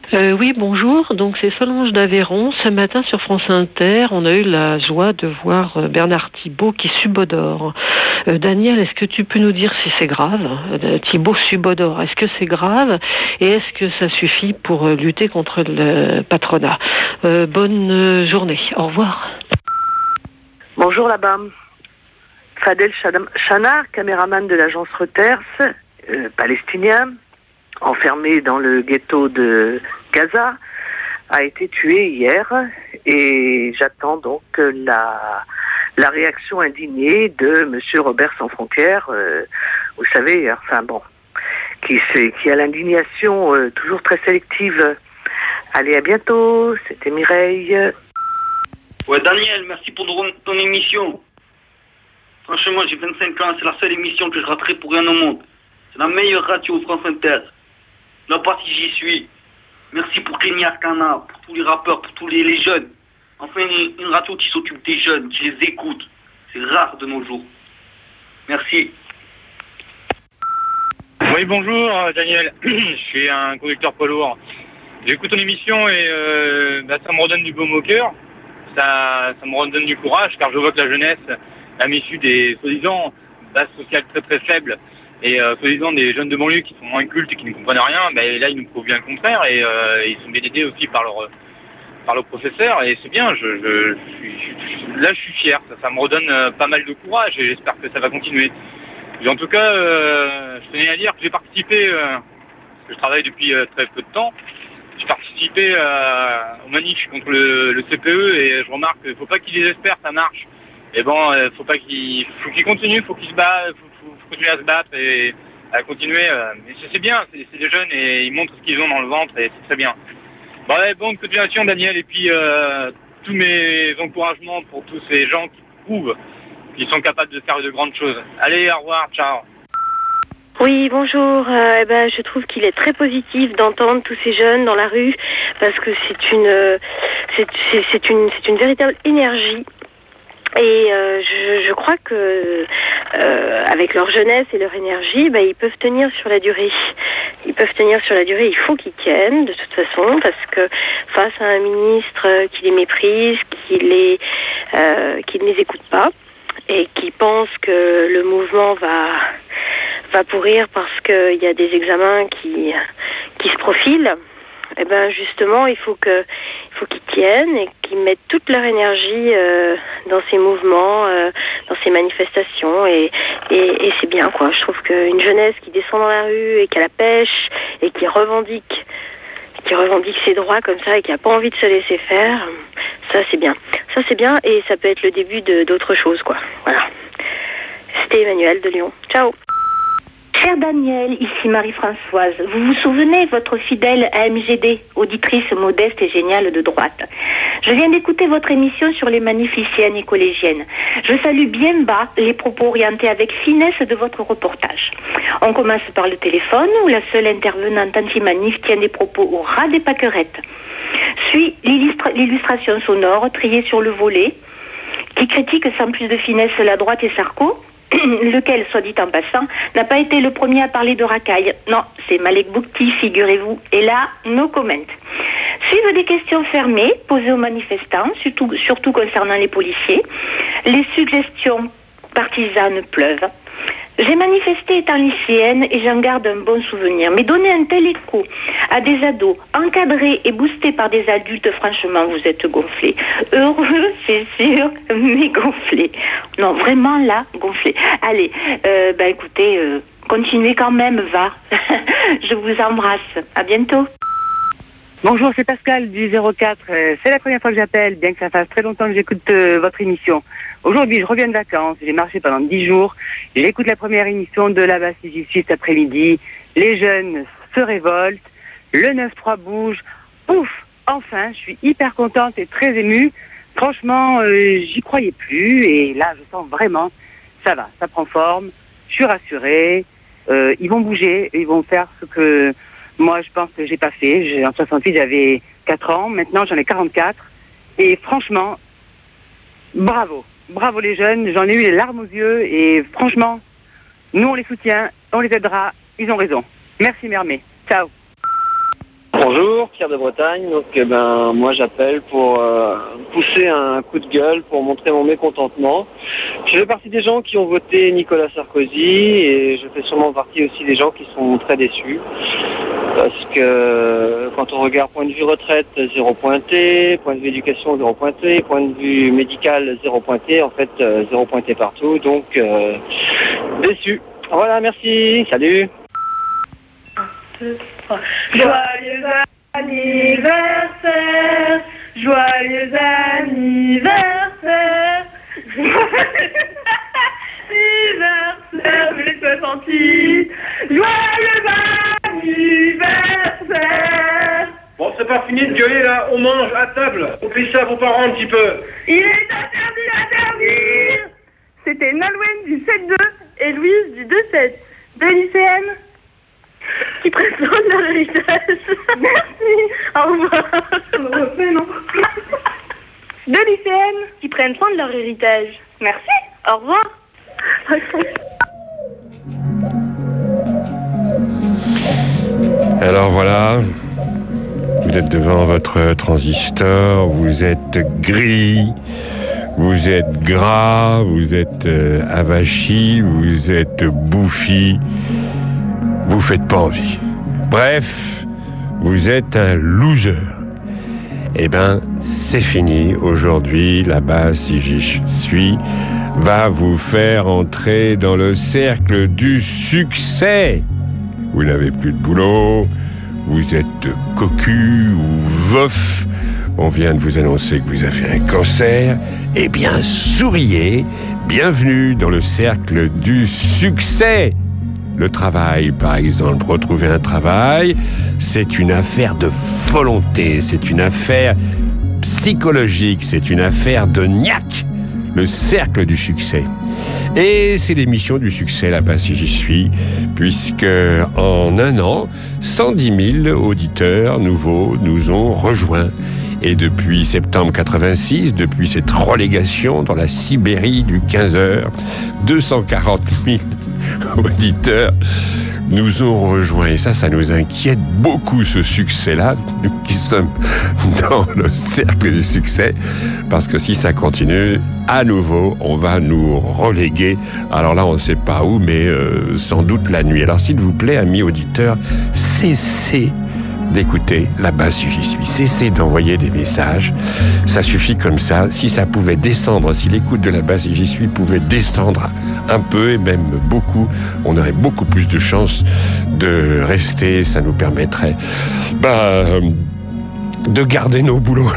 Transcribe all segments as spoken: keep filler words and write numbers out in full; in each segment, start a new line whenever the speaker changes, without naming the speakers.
Euh, oui, bonjour. Donc c'est Solange d'Aveyron. Ce matin sur France Inter, on a eu la joie de voir Bernard Thibault qui subodore. Euh, Daniel, est-ce que tu peux nous dire si c'est grave? euh, Thibault subodore, est-ce que c'est grave? Et est-ce que ça suffit pour lutter contre le patronat? euh, Bonne journée. Au revoir.
Bonjour là-bas. Fadel Chanard, caméraman de l'agence Reuters, euh, palestinien, enfermé dans le ghetto de Gaza, a été tué hier et j'attends donc la, la réaction indignée de Monsieur Robert Sans Frontières, euh, vous savez, enfin bon, qui, qui a l'indignation euh, toujours très sélective. Allez, à bientôt, c'était Mireille.
Ouais, Daniel, merci pour ton, ton émission. Franchement, j'ai vingt-cinq ans, c'est la seule émission que je raterai pour rien au monde. C'est la meilleure radio France Inter. Là, pas si j'y suis. Merci pour Kenny Arcana, pour tous les rappeurs, pour tous les, les jeunes. Enfin, une, une radio qui s'occupe des jeunes, qui les écoute. C'est rare de nos jours. Merci.
Oui, bonjour, Daniel. Je suis un conducteur poids lourd. J'écoute ton émission et euh, bah, ça me redonne du baume au cœur. Ça, ça me redonne du courage, car je vois que la jeunesse, même issue des soi-disant bases sociales très très faibles, et euh, soi-disant des jeunes de banlieue qui sont moins cultes et qui ne comprennent rien, ben là ils nous prouvent bien le contraire et euh, ils sont bien aidés aussi par leur par leur professeur et c'est bien. Je, je, je, suis, je là je suis fier, ça, ça me redonne euh, pas mal de courage et j'espère que ça va continuer. Et en tout cas, euh, je tenais à dire que j'ai participé, euh, parce que je travaille depuis euh, très peu de temps, j'ai participé euh, aux manifs contre le, le C P E et je remarque qu'il ne faut pas qu'ils désespèrent, ça marche. Et bon, euh, faut pas qu'ils, faut qu'ils continuent, faut qu'ils se battent, faut, faut, faut continuer à se battre et à continuer. Euh, mais c'est, c'est bien, c'est, c'est des jeunes et ils montrent ce qu'ils ont dans le ventre et c'est très bien. Bon, ouais, bonne continuation, Daniel, et puis euh, tous mes encouragements pour tous ces gens qui prouvent qu'ils sont capables de faire de grandes choses. Allez, au revoir, ciao.
Oui, bonjour. Euh, eh ben, je trouve qu'il est très positif d'entendre tous ces jeunes dans la rue parce que c'est une, euh, c'est, c'est, c'est une, c'est une véritable énergie. Et euh, je, je crois que euh, avec leur jeunesse et leur énergie, bah, ils peuvent tenir sur la durée. Ils peuvent tenir sur la durée. Il faut qu'ils tiennent de toute façon, parce que face à un ministre qui les méprise, qui les, euh, qui ne les écoute pas et qui pense que le mouvement va va pourrir parce qu'il y a des examens qui qui se profilent. Eh ben justement, il faut que, il faut qu'ils tiennent et qu'ils mettent toute leur énergie euh, dans ces mouvements, euh, dans ces manifestations, et, et, et c'est bien quoi. Je trouve qu'une jeunesse qui descend dans la rue et qui a la pêche et qui revendique, qui revendique ses droits comme ça et qui a pas envie de se laisser faire, ça c'est bien. Ça c'est bien et ça peut être le début de, d'autre chose quoi. Voilà. C'était Emmanuel de Lyon. Ciao.
Cher Daniel, ici Marie-Françoise. Vous vous souvenez, votre fidèle A M G D, auditrice modeste et géniale de droite. Je viens d'écouter votre émission sur les manifs lycéennes et collégiennes. Je salue bien bas les propos orientés avec finesse de votre reportage. On commence par le téléphone, où la seule intervenante anti-manif tient des propos au ras des pâquerettes. Suit l'illustra- l'illustration sonore triée sur le volet, qui critique sans plus de finesse la droite et Sarko, lequel, soit dit en passant, n'a pas été le premier à parler de racaille. Non, c'est Malek Boukti, figurez-vous. Et là, no comment. Suivent des questions fermées, posées aux manifestants, surtout, surtout concernant les policiers. Les suggestions partisanes pleuvent. J'ai manifesté étant lycéenne et j'en garde un bon souvenir. Mais donner un tel écho à des ados encadrés et boostés par des adultes, franchement, vous êtes gonflés. Heureux, c'est sûr, mais gonflés. Non, vraiment là, gonflés. Allez, euh, bah écoutez, euh, continuez quand même, va. Je vous embrasse. À bientôt.
Bonjour, c'est Pascal du zéro quatre. Euh, c'est la première fois que j'appelle, bien que ça fasse très longtemps que j'écoute euh, votre émission. Aujourd'hui, je reviens de vacances, j'ai marché pendant dix jours, j'écoute la première émission de là-bas si j'y suis cet après-midi. Les jeunes se révoltent, le neuf trois bouge, pouf, enfin, je suis hyper contente et très émue. Franchement, euh, j'y croyais plus et là, je sens vraiment, ça va, ça prend forme, je suis rassurée, euh, ils vont bouger, ils vont faire ce que moi, je pense que j'ai pas fait. J'ai, en soixante-huit, j'avais quatre ans, maintenant j'en ai quarante-quatre et franchement, bravo. Bravo les jeunes, j'en ai eu les larmes aux yeux et franchement, nous on les soutient, on les aidera, ils ont raison. Merci Mermé, ciao.
Bonjour. bonjour, Pierre de Bretagne. Donc, eh ben, moi, j'appelle pour euh, pousser un coup de gueule, pour montrer mon mécontentement. Je fais partie des gens qui ont voté Nicolas Sarkozy et je fais sûrement partie aussi des gens qui sont très déçus. Parce que quand on regarde point de vue retraite, zéro pointé, point de vue éducation, zéro pointé, point de vue médical, zéro pointé, en fait, euh, zéro pointé partout. Donc, euh, déçu. Voilà, merci. Salut.
Deux, trois. Joyeux anniversaire, joyeux anniversaire, anniversaire, les soixante-six, joyeux anniversaire.
Bon, c'est pas fini de gueuler là, on mange à table, on fait ça à vos parents un petit peu.
Il est interdit d'interdire. C'était Nolwenn du sept deux et Louise du deux sept. Deux lycéennes qui présentent leur héritage. Merci. Au revoir. Je me refais, non. Deux lycéennes qui prennent soin de leur héritage. Merci. Au revoir.
Alors voilà, vous êtes devant votre transistor, vous êtes gris, vous êtes gras, vous êtes euh, avachi, vous êtes bouffi, vous faites pas envie. Bref, vous êtes un loser. Eh ben, c'est fini. Aujourd'hui, là-bas, si j'y suis, va vous faire entrer dans le cercle du succès. Vous n'avez plus de boulot, vous êtes cocu ou veuf, on vient de vous annoncer que vous avez un cancer. Eh bien, souriez, bienvenue dans le cercle du succès. Le travail, par exemple, retrouver un travail, c'est une affaire de volonté, c'est une affaire psychologique, c'est une affaire de niaque. Le cercle du succès. Et c'est l'émission du succès là-bas si j'y suis, puisque en un an, cent dix mille auditeurs nouveaux nous ont rejoints. Et depuis septembre quatre-vingt-six, depuis cette relégation dans la Sibérie du quinze heures, deux cent quarante mille auditeurs nous ont rejoints. Et ça, ça nous inquiète beaucoup, ce succès-là, nous qui sommes dans le cercle du succès, parce que si ça continue, à nouveau, on va nous reléguer. Alors là, on ne sait pas où, mais euh, sans doute la nuit. Alors s'il vous plaît, amis auditeurs, cessez d'écouter là-bas si j'y suis. Cessez d'envoyer des messages. Ça suffit comme ça. Si ça pouvait descendre, si l'écoute de là-bas si j'y suis pouvait descendre un peu et même beaucoup, on aurait beaucoup plus de chances de rester. Ça nous permettrait bah, de garder nos boulots.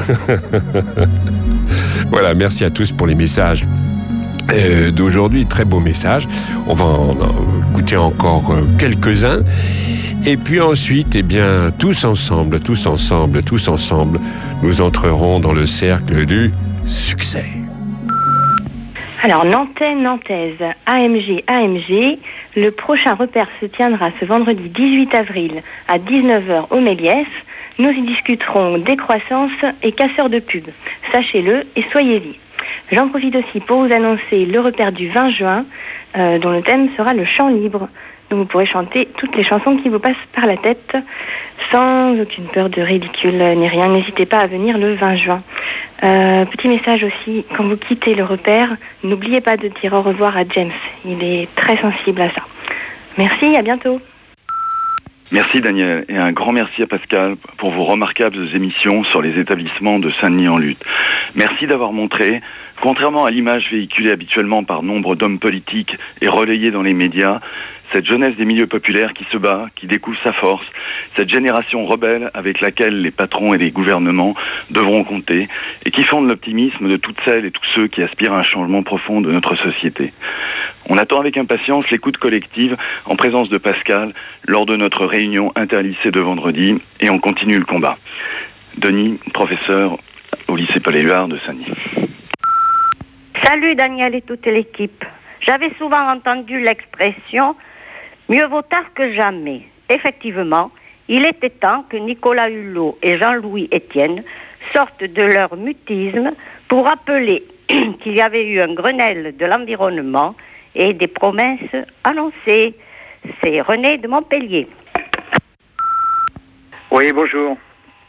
Voilà, merci à tous pour les messages euh, d'aujourd'hui. Très beaux messages. On va en écouter encore euh, quelques-uns. Et puis ensuite, eh bien, tous ensemble, tous ensemble, tous ensemble, nous entrerons dans le cercle du succès.
Alors, Nantais, Nantaise, A M G, A M G, le prochain repère se tiendra ce vendredi dix-huit avril à dix-neuf heures au Méliès. Nous y discuterons décroissance et casseurs de pub. Sachez-le et soyez-y. J'en profite aussi pour vous annoncer le repère du vingt juin, euh, dont le thème sera le chant libre. Donc vous pourrez chanter toutes les chansons qui vous passent par la tête, sans aucune peur de ridicule ni rien. N'hésitez pas à venir le vingt juin. Euh, petit message aussi, quand vous quittez le repère, n'oubliez pas de dire au revoir à James. Il est très sensible à ça. Merci, à bientôt.
Merci Daniel, et un grand merci à Pascal pour vos remarquables émissions sur les établissements de Saint-Denis en lutte. Merci d'avoir montré, contrairement à l'image véhiculée habituellement par nombre d'hommes politiques et relayée dans les médias, cette jeunesse des milieux populaires qui se bat, qui découvre sa force, cette génération rebelle avec laquelle les patrons et les gouvernements devront compter, et qui fonde l'optimisme de toutes celles et tous ceux qui aspirent à un changement profond de notre société. On attend avec impatience l'écoute collective en présence de Pascal lors de notre réunion interlycée de vendredi, et on continue le combat. Denis, professeur au lycée Paul-Éluard de Saint-Denis.
Salut Daniel et toute l'équipe. J'avais souvent entendu l'expression « mieux vaut tard que jamais ». Effectivement, il était temps que Nicolas Hulot et Jean-Louis Etienne sortent de leur mutisme pour rappeler qu'il y avait eu un Grenelle de l'environnement et des promesses annoncées. C'est René de Montpellier.
Oui, bonjour.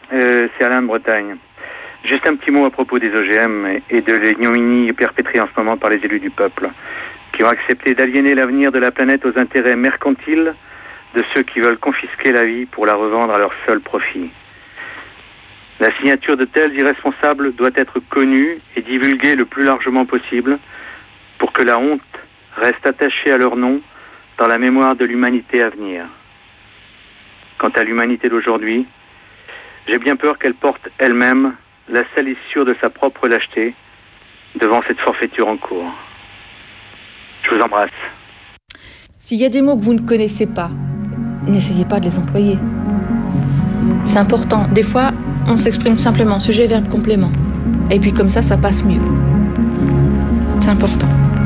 euh, c'est Alain de Bretagne. Juste un petit mot à propos des O G M et de l'ignominie perpétrée en ce moment par les élus du peuple, qui ont accepté d'aliéner l'avenir de la planète aux intérêts mercantiles de ceux qui veulent confisquer la vie pour la revendre à leur seul profit. La signature de tels irresponsables doit être connue et divulguée le plus largement possible pour que la honte reste attachée à leur nom dans la mémoire de l'humanité à venir. Quant à l'humanité d'aujourd'hui, j'ai bien peur qu'elle porte elle-même la salissure de sa propre lâcheté devant cette forfaiture en cours. Je vous embrasse.
S'il y a des mots que vous ne connaissez pas, n'essayez pas de les employer. C'est important. Des fois, on s'exprime simplement, sujet, verbe, complément. Et puis comme ça, ça passe mieux. C'est important.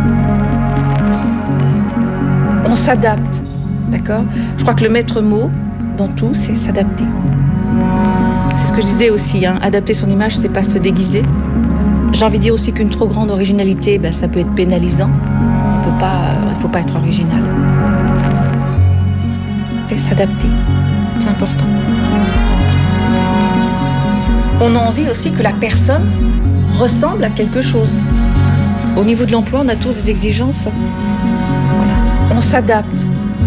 On s'adapte, d'accord ? Je crois que le maître mot dans tout, c'est s'adapter. C'est ce que je disais aussi, hein. Adapter son image, c'est pas se déguiser. J'ai envie de dire aussi qu'une trop grande originalité, ben, ça peut être pénalisant. On peut pas, euh, il faut pas être original. C'est s'adapter, c'est important. On a envie aussi que la personne ressemble à quelque chose. Au niveau de l'emploi, on a tous des exigences. Voilà. On s'adapte, d'accord ?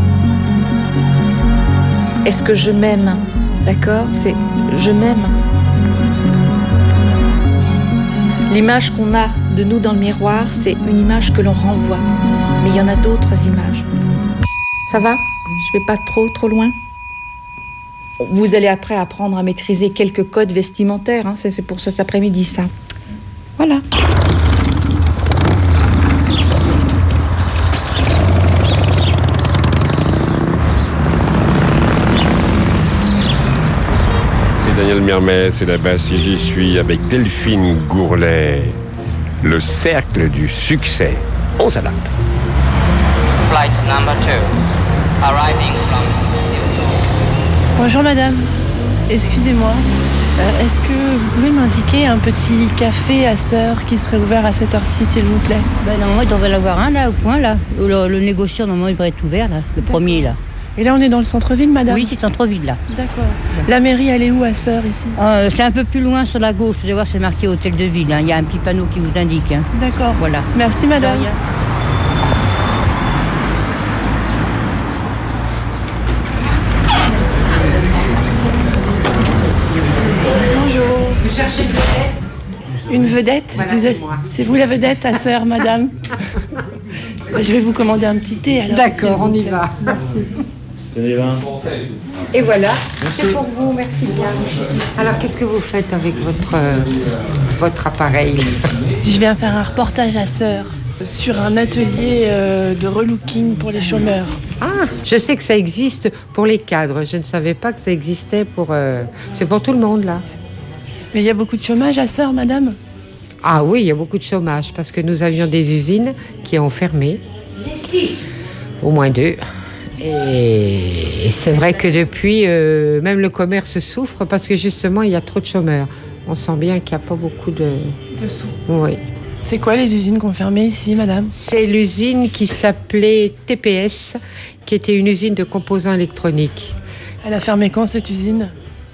Est-ce que je m'aime ? D'accord ? C'est je m'aime. L'image qu'on a de nous dans le miroir, c'est une image que l'on renvoie. Mais il y en a d'autres images. Ça va ? Je vais pas trop, trop loin ? Vous allez après apprendre à maîtriser quelques codes vestimentaires. Hein. C'est, c'est pour cet après-midi, ça. Voilà.
Daniel Mermet, c'est la basse et j'y suis avec Delphine Gourlet. Le cercle du succès. On s'adapte.
Flight number two, arriving from...
Bonjour madame, excusez-moi. Euh, est-ce que vous pouvez m'indiquer un petit café à Sœur qui serait ouvert à cette heure-ci, s'il vous plaît ?
Ben normalement, il devrait y en avoir un là, au coin là. Le, le négociant, normalement, il devrait être ouvert là, le D'accord. premier là.
Et là, on est dans le centre-ville, madame ?
Oui, c'est le centre-ville, là.
D'accord. La mairie, elle est où, à Sœur, ici ?
euh, C'est un peu plus loin, sur la gauche. Vous allez voir, c'est marqué Hôtel de Ville. Hein. Il y a un petit panneau qui vous indique. Hein.
D'accord.
Voilà.
Merci, madame. Bonjour.
Vous cherchez une vedette ?
Une vedette ?
Voilà,
vous
c'est
êtes...
moi.
C'est vous la vedette, à Sœur, madame ? Je vais vous commander un petit thé, alors.
D'accord, on y va.
Merci.
Et voilà,
Merci.
c'est pour vous, merci bien. Alors, qu'est-ce que vous faites avec votre, euh, votre appareil ?
Je viens faire un reportage à Sœur sur un atelier euh, de relooking pour les chômeurs.
Ah, je sais que ça existe pour les cadres. Je ne savais pas que ça existait pour... Euh, c'est pour tout le monde, là.
Mais il y a beaucoup de chômage à Sœur, madame ?
Ah oui, il y a beaucoup de chômage parce que nous avions des usines qui ont fermé. Au moins deux. Et, et c'est vrai que depuis, euh, même le commerce souffre parce que justement, il y a trop de chômeurs. On sent bien qu'il n'y a pas beaucoup de...
De sous.
Oui.
C'est quoi les usines qu'on fermait ici, madame ?
C'est l'usine qui s'appelait T P S, qui était une usine de composants électroniques.
Elle a fermé quand, cette usine ?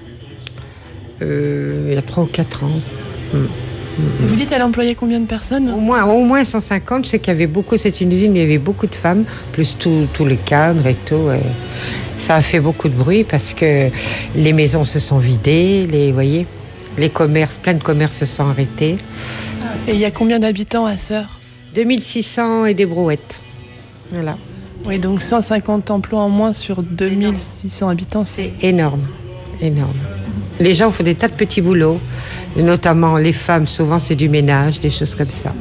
euh, Il y a trois ou quatre ans. Hum.
Vous dites, elle employait combien de personnes ?
Au moins, au moins cent cinquante. Je sais qu'il y avait beaucoup, c'est une usine où il y avait beaucoup de femmes, plus tous les cadres et tout. Et ça a fait beaucoup de bruit parce que les maisons se sont vidées, les, vous voyez, les commerces, plein de commerces se sont arrêtés.
Et il y a combien d'habitants à Sœur ?
deux mille six cents et des brouettes. Voilà.
Oui, donc cent cinquante emplois en moins sur deux mille six cents habitants.
C'est énorme, énorme. Les gens font des tas de petits boulots, notamment les femmes, souvent c'est du ménage, des choses comme ça.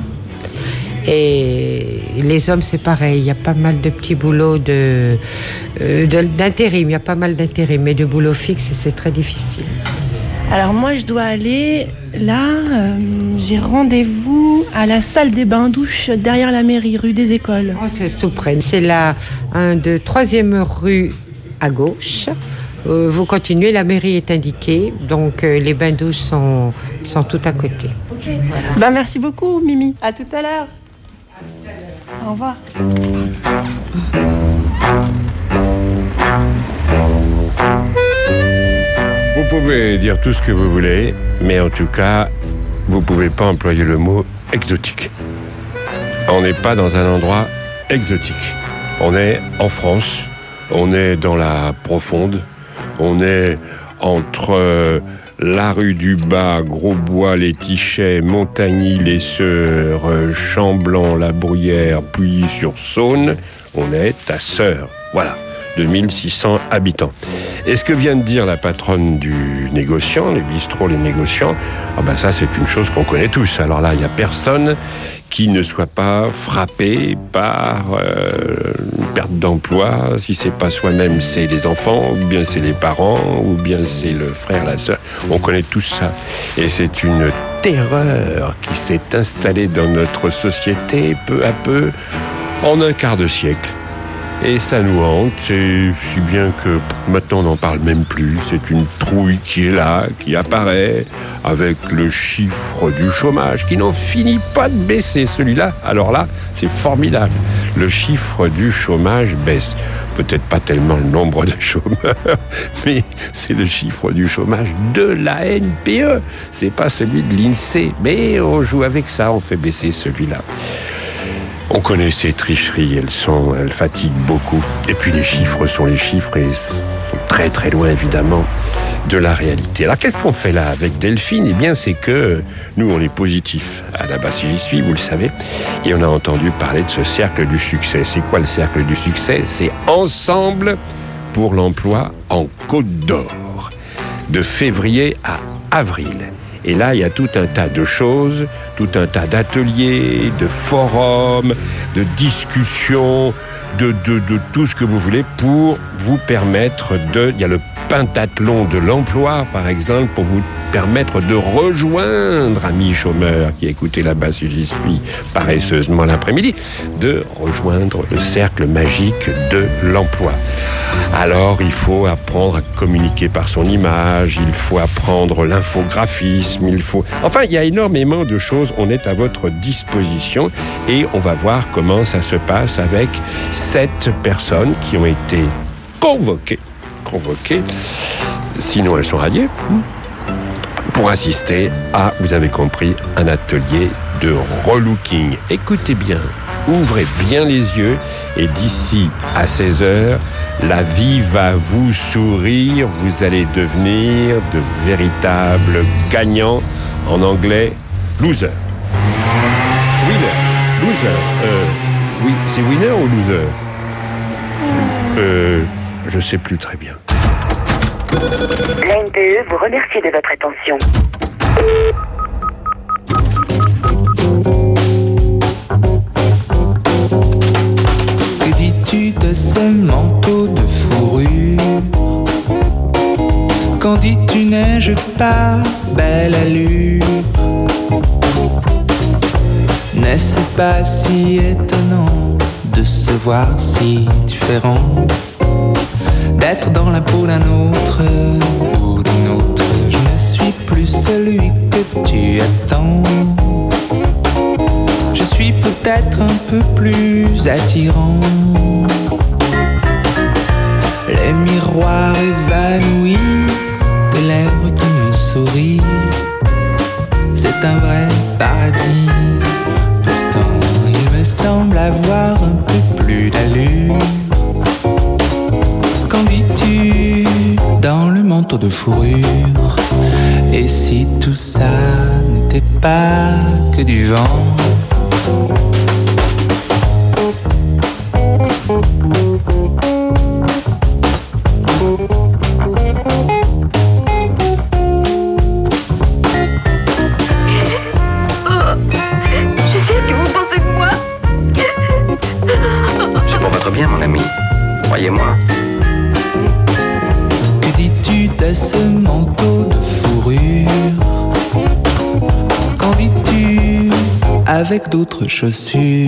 Et les hommes, c'est pareil, il y a pas mal de petits boulots de, euh, de, d'intérim, il y a pas mal d'intérim, mais de boulot fixe, c'est très difficile.
Alors moi, je dois aller là, euh, j'ai rendez-vous à la salle des bains-douches derrière la mairie, rue des Écoles.
Oh, c'est tout près. C'est la un, de troisième rue à gauche. Euh, vous continuez, la mairie est indiquée, donc euh, les bains-douches sont, sont tout à côté.
Ok. Voilà. Ben, merci beaucoup, Mimi. À tout à l'heure. Au revoir.
Vous pouvez dire tout ce que vous voulez, mais en tout cas, vous pouvez pas employer le mot exotique. On n'est pas dans un endroit exotique. On est en France, on est dans la profonde, on est entre euh, la rue du Bas, Grosbois, Les Tichets, Montagny, Les Sœurs, euh, Chamblanc, La Bruyère, Pouilly-sur-Saône. On est à Sœurs. Voilà. deux mille six cents habitants. Et ce que vient de dire la patronne du négociant, les bistrots, les négociants, ah ben ça c'est une chose qu'on connaît tous. Alors là, il n'y a personne qui ne soit pas frappé par euh, une perte d'emploi. Si c'est pas soi-même, c'est les enfants, ou bien c'est les parents, ou bien c'est le frère, la sœur. On connaît tous ça. Et c'est une terreur qui s'est installée dans notre société peu à peu en un quart de siècle. Et ça nous hante, c'est si bien que maintenant on n'en parle même plus. C'est une trouille qui est là, qui apparaît, avec le chiffre du chômage, qui n'en finit pas de baisser, celui-là. Alors là, c'est formidable. Le chiffre du chômage baisse. Peut-être pas tellement le nombre de chômeurs, mais c'est le chiffre du chômage de la N P E. C'est pas celui de l'INSEE, mais on joue avec ça, on fait baisser celui-là. On connaît ces tricheries, elles sont, elles fatiguent beaucoup. Et puis les chiffres sont les chiffres et sont très très loin évidemment de la réalité. Alors qu'est-ce qu'on fait là avec Delphine ? Eh bien c'est que nous on est positifs à la base j'y suis, vous le savez, et on a entendu parler de ce cercle du succès. C'est quoi le cercle du succès ? C'est Ensemble pour l'emploi en Côte d'Or, de février à avril. Et là, il y a tout un tas de choses, tout un tas d'ateliers, de forums, de discussions, de, de, de tout ce que vous voulez pour vous permettre de... Il y a le pentathlon de l'emploi, par exemple, pour vous permettre de rejoindre, amis chômeurs qui écoutez là-bas si j'y suis paresseusement l'après-midi, de rejoindre le cercle magique de l'emploi. Alors, il faut apprendre à communiquer par son image, il faut apprendre l'infographisme, il faut... Enfin, il y a énormément de choses, on est à votre disposition et on va voir comment ça se passe avec sept personnes qui ont été convoquées, convoquées, sinon elles sont radiées, pour assister à, vous avez compris, un atelier de relooking. Écoutez bien, ouvrez bien les yeux et d'ici à seize heures, la vie va vous sourire, vous allez devenir de véritables gagnants, en anglais, loser. Winner, loser. Euh, oui, c'est winner ou loser ? Euh, je sais plus très bien.
La N P E vous remercie de votre attention.
Que dis-tu de ce manteau de fourrure ? Qu'en dis-tu, n'ai-je pas belle allure ? N'est-ce pas si étonnant de se voir si différent ? D'être dans la peau d'un autre ou d'une autre, je ne suis plus celui que tu attends. Je suis peut-être un peu plus attirant. Les miroirs évanouis, tes lèvres qui me sourient, c'est un vrai paradis. Pourtant, il me semble avoir un peu plus d'allure. Qu'en dis-tu dans le manteau de fourrure ? Et si tout ça n'était pas que du vent ?
Je suis sûre que vous pensez de moi.
C'est pour votre bien, mon ami. Croyez-moi.
Que dis-tu de ce manteau de fourrure ? Qu'en dis-tu avec d'autres chaussures ?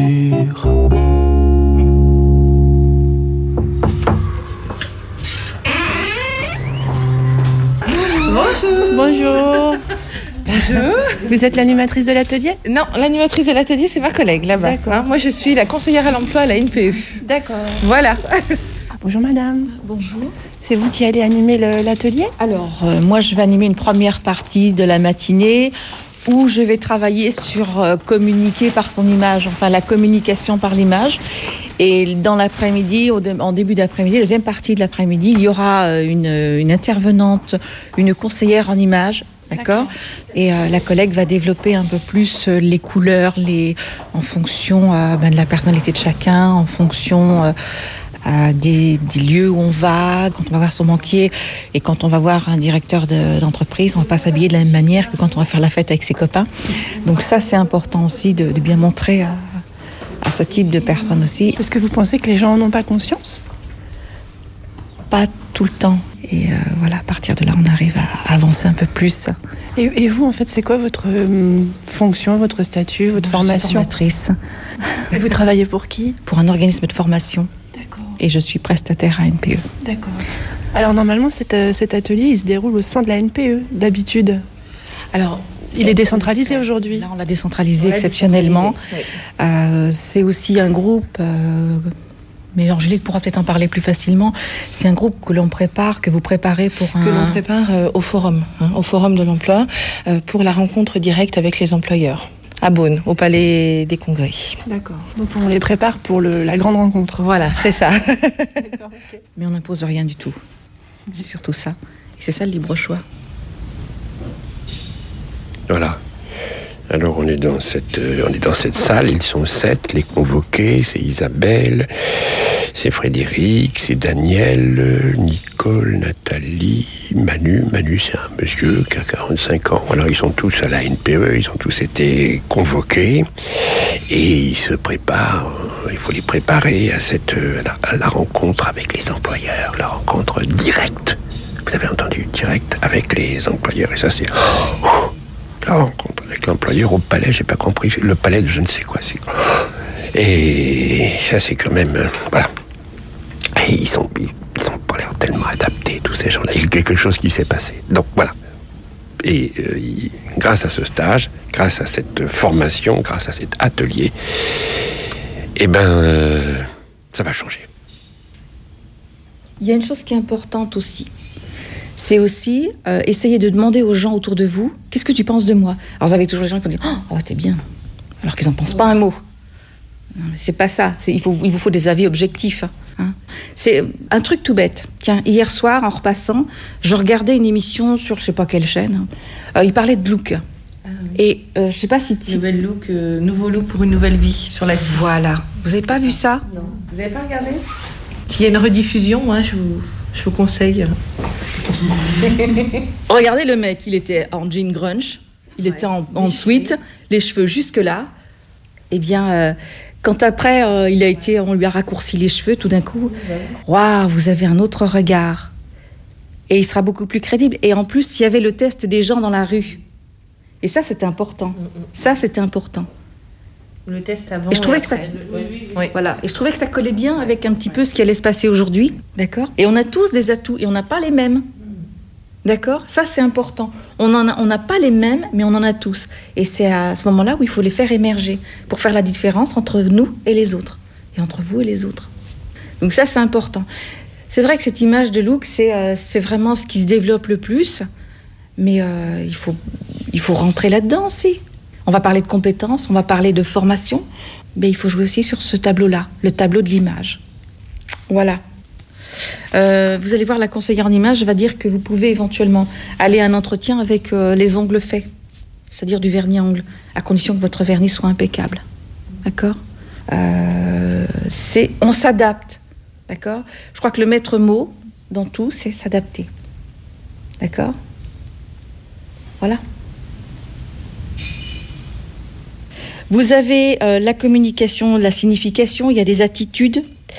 Bonjour. Bonjour.
Bonjour.
Vous êtes l'animatrice de l'atelier ?
Non, l'animatrice de l'atelier, c'est ma collègue là-bas.
D'accord.
Hein, moi, je suis la conseillère à l'emploi à la N P E.
D'accord.
Voilà.
Bonjour madame.
Bonjour.
C'est vous qui allez animer le, l'atelier ?
Alors, euh, moi, je vais animer une première partie de la matinée où je vais travailler sur euh, communiquer par son image, enfin la communication par l'image. Et dans l'après-midi, au dé- en début d'après-midi, la deuxième partie de l'après-midi, il y aura euh, une, une intervenante, une conseillère en image. D'accord. Et euh, la collègue va développer un peu plus euh, les couleurs, les en fonction euh, ben, de la personnalité de chacun, en fonction euh, euh, des, des lieux où on va, quand on va voir son banquier et quand on va voir un directeur de, d'entreprise, on va pas s'habiller de la même manière que quand on va faire la fête avec ses copains. Donc ça, c'est important aussi de, de bien montrer à, à ce type de personnes aussi.
Est-ce que vous pensez que les gens n'en ont pas conscience ?
Pas tout le temps. Et euh, voilà, à partir de là, on arrive à avancer un peu plus.
Et, et vous, en fait, c'est quoi votre euh, fonction, votre statut, votre
Moi,
formation ?
Je suis formatrice.
Et vous travaillez pour qui ?
Pour un organisme de formation.
D'accord.
Et je suis prestataire à N P E.
D'accord. Alors normalement, cet, euh, cet atelier, il se déroule au sein de la N P E, d'habitude.
Alors,
il est décentralisé aujourd'hui.
Là, on l'a décentralisé
Ouais,
exceptionnellement.
décentralisé,
Euh, c'est aussi un groupe... Euh, mais Angélique pourra peut-être en parler plus facilement. C'est un groupe que l'on prépare, que vous préparez pour un...
Que l'on prépare euh, au forum, hein, au forum de l'emploi, euh, pour la rencontre directe avec les employeurs, à Beaune, au Palais des Congrès.
D'accord. Donc on les prépare pour le, la grande rencontre.
Voilà, c'est ça.
Mais on n'impose rien du tout. C'est surtout ça. Et c'est ça le libre choix.
Voilà. Alors on est dans cette, euh, on est dans cette salle, ils sont sept, les convoqués, c'est Isabelle, c'est Frédéric, c'est Daniel, euh, Nicole, Nathalie, Manu. Manu, c'est un monsieur qui a quarante-cinq ans. Alors ils sont tous à la N P E, ils ont tous été convoqués et ils se préparent, euh, il faut les préparer à, cette, euh, à, la, à la rencontre avec les employeurs, la rencontre directe. Vous avez entendu, directe avec les employeurs. Et ça c'est... Oh, la rencontre avec l'employeur au palais, j'ai pas compris, le palais de je ne sais quoi. C'est... Et ça, c'est quand même... Euh, voilà. Et ils sont, ils sont pas l'air tellement adaptés, tous ces gens-là. Il y a quelque chose qui s'est passé. Donc, voilà. Et euh, il, grâce à ce stage, grâce à cette formation, grâce à cet atelier, eh ben, euh, ça va changer.
Il y a une chose qui est importante aussi. C'est aussi euh, essayer de demander aux gens autour de vous, qu'est-ce que tu penses de moi ? Alors vous avez toujours les gens qui vont dire, oh, t'es bien, alors qu'ils n'en pensent pas un mot. Non, mais c'est pas ça, c'est, il, faut, il vous faut des avis objectifs. Hein. C'est un truc tout bête. Tiens, hier soir, en repassant, je regardais une émission sur je sais pas quelle chaîne, euh, il parlait de look. Ah, oui. Et euh, je sais pas si...
Nouvelle look, euh, nouveau look pour une nouvelle vie sur la six.
Voilà. Vous avez pas vu ça ?
Non. Vous avez pas regardé ? S'il y a une rediffusion, hein, je vous... Je vous conseille.
Regardez le mec, il était en jean grunge, il ouais. était en, en sweat, les cheveux jusque-là. Eh bien, euh, quand après, euh, il a été, on lui a raccourci les cheveux, tout d'un coup, waouh, wow, vous avez un autre regard. Et il sera beaucoup plus crédible. Et en plus, il y avait le test des gens dans la rue. Et ça, c'était important. Mm-hmm. Ça, c'était important.
Le test avant
et je trouvais
et
que ça,
oui, oui, oui.
Oui. Voilà. Et je trouvais que ça collait bien avec un petit peu ce qui allait se passer aujourd'hui, d'accord ? Et on a tous des atouts et on n'a pas les mêmes, d'accord ? Ça c'est important. On en a, on n'a pas les mêmes, mais on en a tous. Et c'est à ce moment-là où il faut les faire émerger pour faire la différence entre nous et les autres, et entre vous et les autres. Donc ça c'est important. C'est vrai que cette image de look, c'est, euh, c'est vraiment ce qui se développe le plus, mais euh, il faut, il faut rentrer là-dedans aussi. On va parler de compétences, on va parler de formation, mais il faut jouer aussi sur ce tableau-là, le tableau de l'image. Voilà. Euh, vous allez voir, la conseillère en image va dire que vous pouvez éventuellement aller à un entretien avec euh, les ongles faits, c'est-à-dire du vernis à ongles, à condition que votre vernis soit impeccable. D'accord ? euh, c'est, on s'adapte. D'accord ? Je crois que le maître mot dans tout, c'est s'adapter. D'accord ? Voilà. Vous avez euh, la communication, la signification, il y a des attitudes.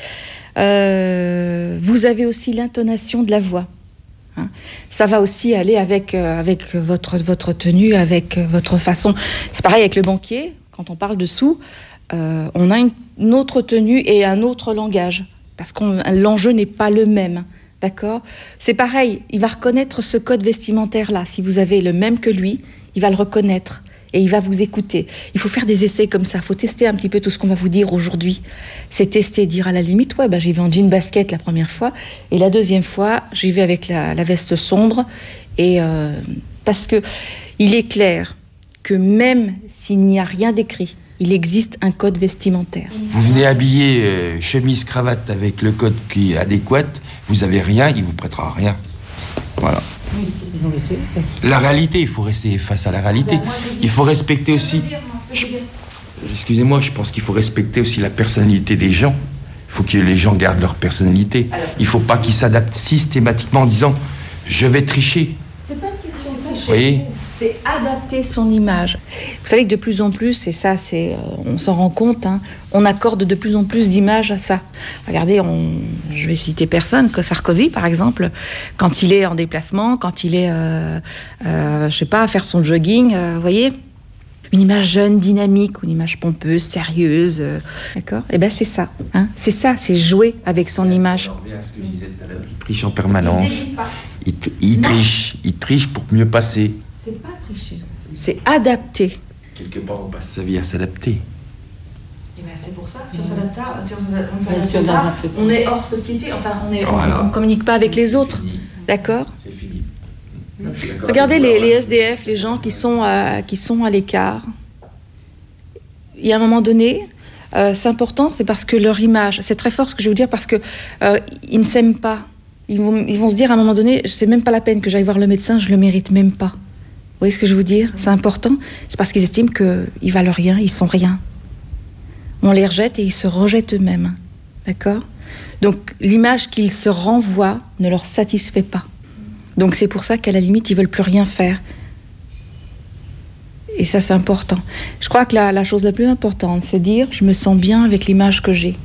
Euh, vous avez aussi l'intonation de la voix. Hein. Ça va aussi aller avec, euh, avec votre, votre tenue, avec votre façon. C'est pareil avec le banquier. Quand on parle de sous, euh, on a une, une autre tenue et un autre langage. Parce que l'enjeu n'est pas le même. D'accord ? C'est pareil, il va reconnaître ce code vestimentaire-là. Si vous avez le même que lui, il va le reconnaître. et il va vous écouter. Il faut faire des essais comme ça, il faut tester un petit peu tout ce qu'on va vous dire aujourd'hui. C'est tester, dire à la limite, ouais, bah, j'y vais en jean basket la première fois, et la deuxième fois, j'y vais avec la, la veste sombre, et euh, parce que il est clair que même s'il n'y a rien d'écrit, il existe un code vestimentaire.
Vous venez habiller euh, chemise, cravate avec le code qui est adéquat, vous avez rien, il vous prêtera rien. Voilà. La réalité, il faut rester face à la réalité. Il faut respecter aussi... Je... Excusez-moi, je pense qu'il faut respecter aussi la personnalité des gens. Il faut que les gens gardent leur personnalité. Il ne faut pas qu'ils s'adaptent systématiquement en disant « je vais tricher ».
C'est pas une question de tricher.
Vous voyez ?
C'est adapter son image. Vous savez que de plus en plus, et ça, c'est, euh, on s'en rend compte, hein, on accorde de plus en plus d'images à ça. Regardez, on, je vais citer personne, que Sarkozy, par exemple, quand il est en déplacement, quand il est, euh, euh, je sais pas, à faire son jogging, euh, vous voyez, une image jeune, dynamique, une image pompeuse, sérieuse, euh, d'accord ? Eh ben c'est ça, hein, c'est ça, c'est jouer avec son image.
Il triche en permanence. Il, il triche, il triche pour mieux passer.
C'est pas tricher, c'est adapter.
Quelque part, on passe sa vie à s'adapter.
Et ben c'est pour ça, si on s'adapte pas, si on s'adapte pas, on est hors société, enfin on est, voilà. on, on communique pas avec les autres, d'accord ?
C'est fini.
Regardez les, les S D F, les gens qui sont à, qui sont à l'écart. Il y a un moment donné, euh, c'est important, c'est parce que leur image, c'est très fort ce que je veux dire, parce que euh, ils ne s'aiment pas. Ils vont, ils vont se dire à un moment donné, c'est même pas la peine que j'aille voir le médecin, je le mérite même pas. Vous voyez ce que je veux dire ? C'est important. C'est parce qu'ils estiment qu'ils valent rien, ils sont rien. On les rejette et ils se rejettent eux-mêmes. D'accord ? Donc l'image qu'ils se renvoient ne leur satisfait pas. Donc c'est pour ça qu'à la limite, ils veulent plus rien faire. Et ça, c'est important. Je crois que la, la chose la plus importante, c'est dire, je me sens bien avec l'image que j'ai.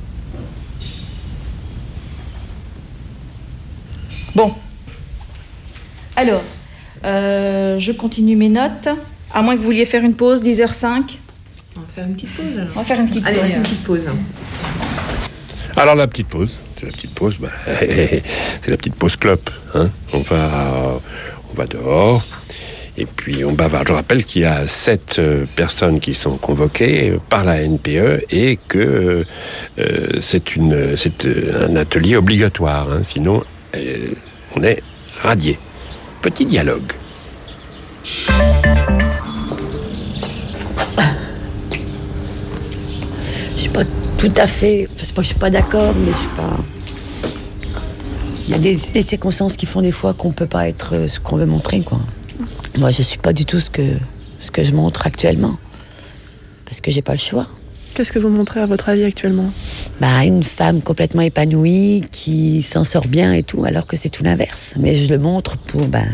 Bon. Alors, euh, je continue mes notes. À moins que vous vouliez faire une pause, dix heures cinq.
On va faire une petite pause alors.
On va faire une petite
Allez,
pause.
une petite pause.
Alors la petite pause, c'est la petite pause, bah, c'est la petite pause clope. Hein. On va, on va dehors et puis on bavarde. Je rappelle qu'il y a sept euh, personnes qui sont convoquées par la N P E et que euh, c'est une, c'est un atelier obligatoire. Hein. Sinon, euh, on est radié. Petit dialogue.
Je suis pas tout à fait... C'est pas que je suis pas d'accord, mais je suis pas... Il y a des, des circonstances qui font des fois qu'on peut pas être ce qu'on veut montrer, quoi. Moi, je suis pas du tout ce que, ce que je montre actuellement. Parce que j'ai pas le choix.
Qu'est-ce que vous montrez à votre avis actuellement ?
Bah, une femme complètement épanouie, qui s'en sort bien et tout, alors que c'est tout l'inverse. Mais je le montre pour... Ben,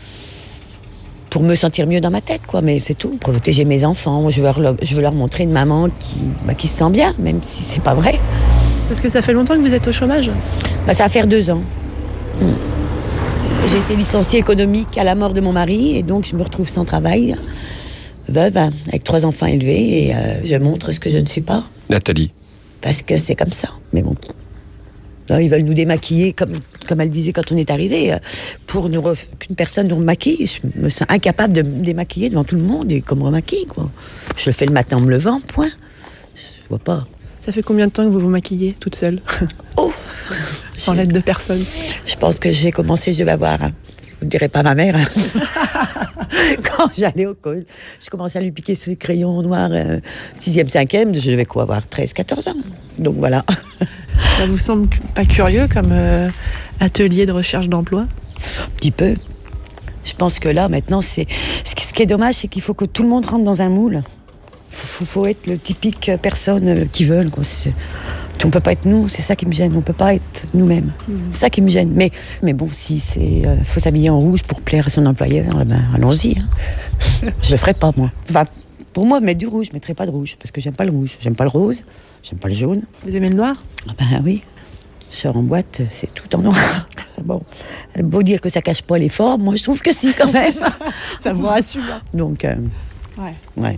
pour me sentir mieux dans ma tête, quoi, mais c'est tout. Pour protéger mes enfants, je veux leur, je veux leur montrer une maman qui, bah, qui se sent bien, même si c'est pas vrai.
Parce que ça fait longtemps que vous êtes au chômage ?
Bah, ça va faire deux ans. Mmh. J'ai été licenciée économique à la mort de mon mari, et donc je me retrouve sans travail, veuve, avec trois enfants élevés, et euh, je montre ce que je ne suis pas.
Nathalie.
Parce que c'est comme ça, mais bon... Là, ils veulent nous démaquiller, comme, comme elle disait quand on est arrivé, pour nous ref... qu'une personne nous remaquille. Je me sens incapable de me démaquiller devant tout le monde et qu'on me remaquille, quoi. Je le fais le matin en me levant, point. Je vois pas.
Ça fait combien de temps que vous vous maquillez toute seule ?
Oh
Sans l'aide de personne.
Je pense que j'ai commencé, je vais avoir... Hein. Vous ne direz pas ma mère. Hein. Quand j'allais au collège, je commençais à lui piquer ses crayons noirs, euh, sixième, cinquième, je devais quoi avoir treize, quatorze ans. Donc voilà.
Ça vous semble pas curieux comme euh, atelier de recherche d'emploi ?
Un petit peu. Je pense que là, maintenant, c'est... Ce qui est dommage, c'est qu'il faut que tout le monde rentre dans un moule. Il faut, faut être le typique personne qui veulent, quoi. C'est... On ne peut pas être nous, c'est ça qui me gêne. On ne peut pas être nous-mêmes. Mmh. C'est ça qui me gêne. Mais, mais bon, si c'est euh, faut s'habiller en rouge pour plaire à son employeur, ben, allons-y. Hein. Je le ferai pas, moi. Enfin, pour moi, mettre du rouge, je ne mettrai pas de rouge. Parce que j'aime pas le rouge. J'aime pas le rose. J'aime pas le jaune.
Vous aimez le noir ?
Ah ben oui. Je sors en boîte, c'est tout en noir. Bon, beau dire que ça cache pas les formes, moi je trouve que si, quand même.
Ça vous rassure.
Donc, euh,
ouais.
ouais.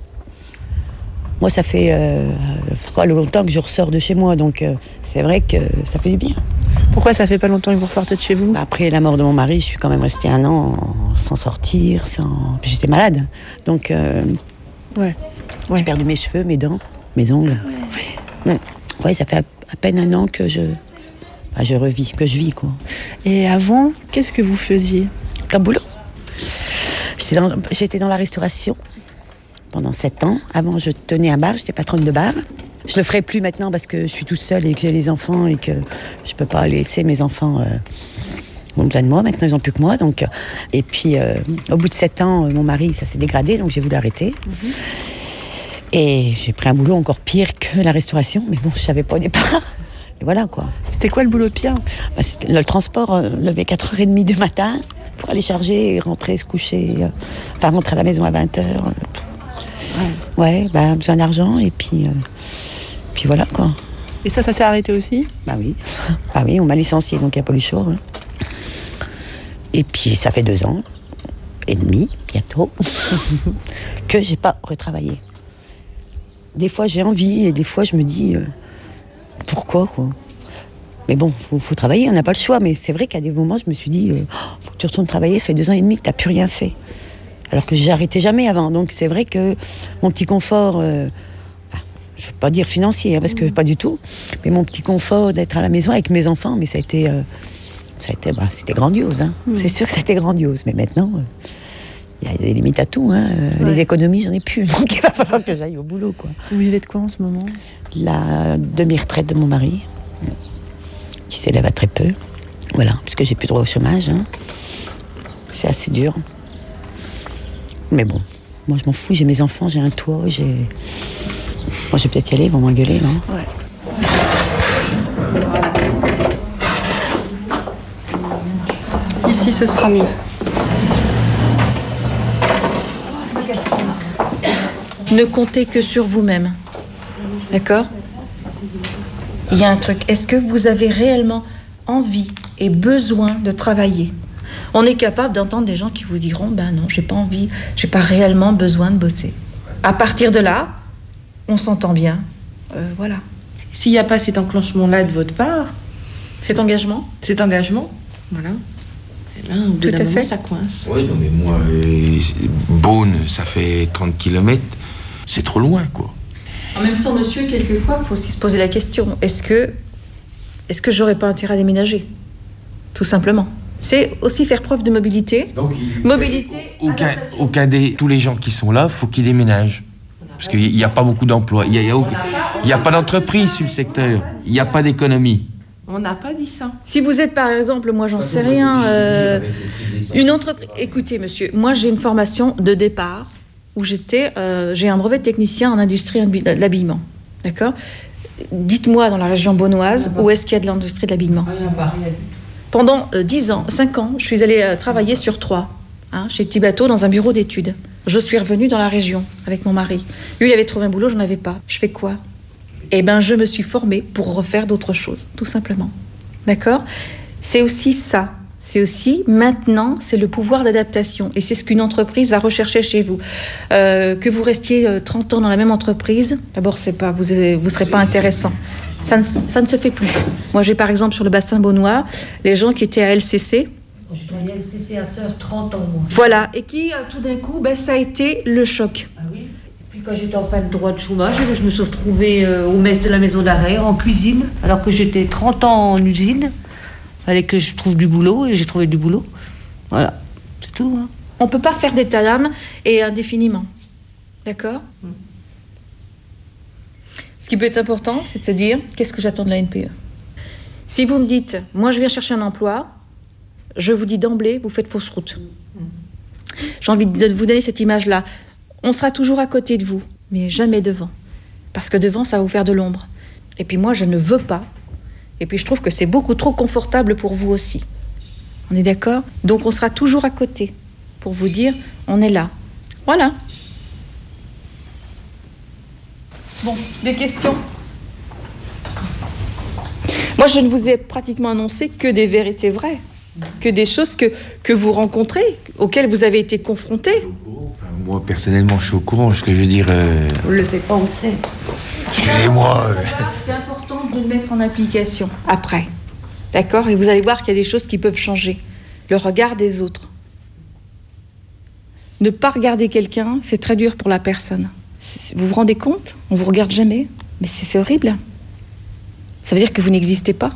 Moi, ça fait euh, pas longtemps que je ressors de chez moi, donc euh, c'est vrai que ça fait du bien.
Pourquoi ça fait pas longtemps que vous ressortez de chez vous ?
Après la mort de mon mari, je suis quand même restée un an sans sortir, sans... J'étais malade. Donc, euh,
Ouais. ouais.
J'ai perdu mes cheveux, mes dents, mes ongles. Ouais, ouais ça fait à, à peine un an que je, bah, je revis, que je vis, quoi.
Et avant, qu'est-ce que vous faisiez
comme boulot? J'étais dans, j'étais dans la restauration pendant sept ans. Avant, je tenais un bar, j'étais patronne de bar. Je le ferai plus maintenant parce que je suis toute seule et que j'ai les enfants et que je peux pas laisser mes enfants euh, ont besoin de moi. Maintenant, ils n'ont plus que moi. Donc, et puis, euh, au bout de sept ans, mon mari, ça s'est dégradé, donc j'ai voulu arrêter. Mm-hmm. Et j'ai pris un boulot encore pire que la restauration, mais bon, je savais pas au départ. Et voilà, quoi.
C'était quoi le boulot pire?
Bah, c'était le transport, euh, lever quatre heures trente du matin pour aller charger et rentrer, se coucher. Euh, enfin, rentrer à la maison à vingt heures. Euh, ouais, ouais bah, besoin d'argent et puis... Euh, Puis voilà, quoi.
Et ça, ça s'est arrêté aussi?
Bah oui. Bah oui, on m'a licencié, donc il n'y a pas eu le choix. Hein. Et puis, ça fait deux ans et demi, bientôt, que j'ai pas retravaillé. Des fois, j'ai envie, et des fois, je me dis, euh, pourquoi, quoi. Mais bon, faut, faut travailler, on n'a pas le choix. Mais c'est vrai qu'à des moments, je me suis dit, euh, faut que tu retournes travailler, ça fait deux ans et demi que tu n'as plus rien fait. Alors que j'ai arrêté jamais avant. Donc c'est vrai que mon petit confort... Euh, je ne veux pas dire financier, hein, parce que pas du tout, mais mon petit confort d'être à la maison avec mes enfants, mais ça a été, euh, ça a été bah, c'était grandiose. Hein. Mmh. C'est sûr que c'était grandiose, mais maintenant, il euh, y a des limites à tout. Hein. Ouais. Les économies, j'en ai plus, donc il va falloir que j'aille au boulot, quoi.
Vous vivez de quoi en ce moment?
La demi-retraite de mon mari, qui s'élève à très peu, voilà, puisque j'ai plus droit au chômage. Hein. C'est assez dur. Mais bon, moi je m'en fous, j'ai mes enfants, j'ai un toit, j'ai... Moi, je vais peut-être y aller, ils vont m'engueuler, non?
Ouais. Ici, ce sera mieux.
Ne comptez que sur vous-même. D'accord? Il y a un truc. Est-ce que vous avez réellement envie et besoin de travailler? On est capable d'entendre des gens qui vous diront, ben non, j'ai pas envie, j'ai pas réellement besoin de bosser. À partir de là, on s'entend bien, euh, voilà.
S'il n'y a pas cet enclenchement-là de votre part,
cet engagement,
cet engagement, voilà. Eh ben, au bout d'un moment, ça coince.
Oui, non, mais moi, euh, Beaune, ça fait trente kilomètres, c'est trop loin, quoi.
En même temps, monsieur, quelquefois, il faut aussi se poser la question, est-ce que, est-ce que j'aurais pas intérêt à déménager? Tout simplement. C'est aussi faire preuve de mobilité. Donc, il... Mobilité,
au, au, cas, au cas des tous les gens qui sont là, il faut qu'ils déménagent. Parce qu'il n'y a pas beaucoup d'emplois. Il n'y a, a, a pas d'entreprise sur le secteur. Il n'y a pas d'économie.
On n'a pas dit ça.
Si vous êtes, par exemple, moi, j'en sais rien, euh, une entreprise... Écoutez, monsieur, moi, j'ai une formation de départ où j'étais... Euh, j'ai un brevet de technicien en industrie de l'habillement. D'accord? Dites-moi, dans la région beaunoise, où est-ce qu'il y a de l'industrie de l'habillement? Pendant euh, dix ans, cinq ans, je suis allée euh, travailler sur trois, hein, chez Petit Bateau, dans un bureau d'études. Je suis revenue dans la région avec mon mari. Lui, il avait trouvé un boulot, je n'en avais pas. Je fais quoi? Eh bien, je me suis formée pour refaire d'autres choses, tout simplement. D'accord? C'est aussi ça. C'est aussi, maintenant, c'est le pouvoir d'adaptation. Et c'est ce qu'une entreprise va rechercher chez vous. Euh, que vous restiez euh, trente ans dans la même entreprise, d'abord, c'est pas, vous ne serez pas intéressant. Ça ne, ça ne se fait plus. Moi, j'ai par exemple sur le bassin beaunois, les gens qui étaient à L C C.
Je dois aller à L C C à Sœur, trente ans, moi.
Voilà, et qui, tout d'un coup, ben, ça a été le choc.
Ah oui. Et puis quand j'étais en fin de droit de chômage, je me suis retrouvée euh, au mess de la maison d'arrêt, en cuisine, alors que j'étais trente ans en usine. Il fallait que je trouve du boulot, et j'ai trouvé du boulot. Voilà, c'est tout. Hein.
On ne peut pas faire d'état d'âme et indéfiniment. D'accord ? mm. Ce qui peut être important, c'est de se dire, qu'est-ce que j'attends de la N P E? Si vous me dites, moi je viens chercher un emploi, je vous dis d'emblée, vous faites fausse route. J'ai envie de vous donner cette image-là. On sera toujours à côté de vous, mais jamais devant. Parce que devant, ça va vous faire de l'ombre. Et puis moi, je ne veux pas. Et puis je trouve que c'est beaucoup trop confortable pour vous aussi. On est d'accord? Donc on sera toujours à côté pour vous dire, on est là. Voilà. Bon, des questions? Moi, je ne vous ai pratiquement annoncé que des vérités vraies, que des choses que, que vous rencontrez, auxquelles vous avez été confrontés.
Enfin, moi, personnellement, je suis au courant. Ce que je veux dire... Euh...
On ne le fait pas, on le sait.
Excusez-moi. Euh...
C'est important de le mettre en application après. D'accord? Et vous allez voir qu'il y a des choses qui peuvent changer. Le regard des autres. Ne pas regarder quelqu'un, c'est très dur pour la personne. C'est- Vous vous rendez compte? On vous regarde jamais. Mais c'est c'est horrible. Ça veut dire que vous n'existez pas.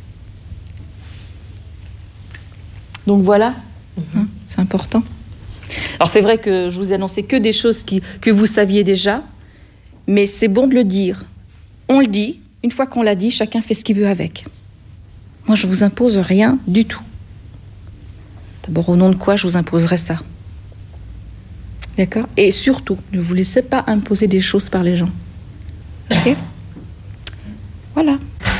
Donc voilà, hein, c'est important. Alors c'est vrai que je vous ai annoncé que des choses qui, que vous saviez déjà, mais c'est bon de le dire. On le dit, une fois qu'on l'a dit, chacun fait ce qu'il veut avec. Moi, je vous impose rien du tout. D'abord, au nom de quoi je vous imposerais ça? D'accord? Et surtout, ne vous laissez pas imposer des choses par les gens. Ok? Voilà.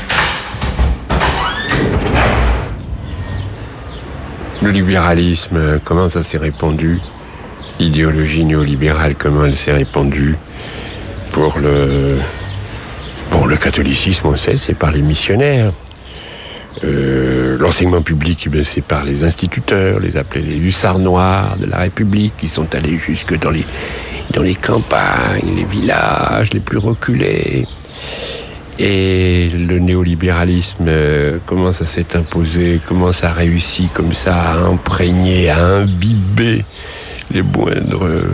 Le libéralisme, comment ça s'est répandu? L'idéologie néolibérale, comment elle s'est répandue? Pour le, pour le catholicisme, on sait, c'est par les missionnaires. Euh, l'enseignement public, eh bien, c'est par les instituteurs, les appelés les hussards noirs de la République, qui sont allés jusque dans les, dans les campagnes, les villages les plus reculés. Et le néolibéralisme, euh, comment ça s'est imposé, comment ça a réussi comme ça à imprégner, à imbiber les moindres euh,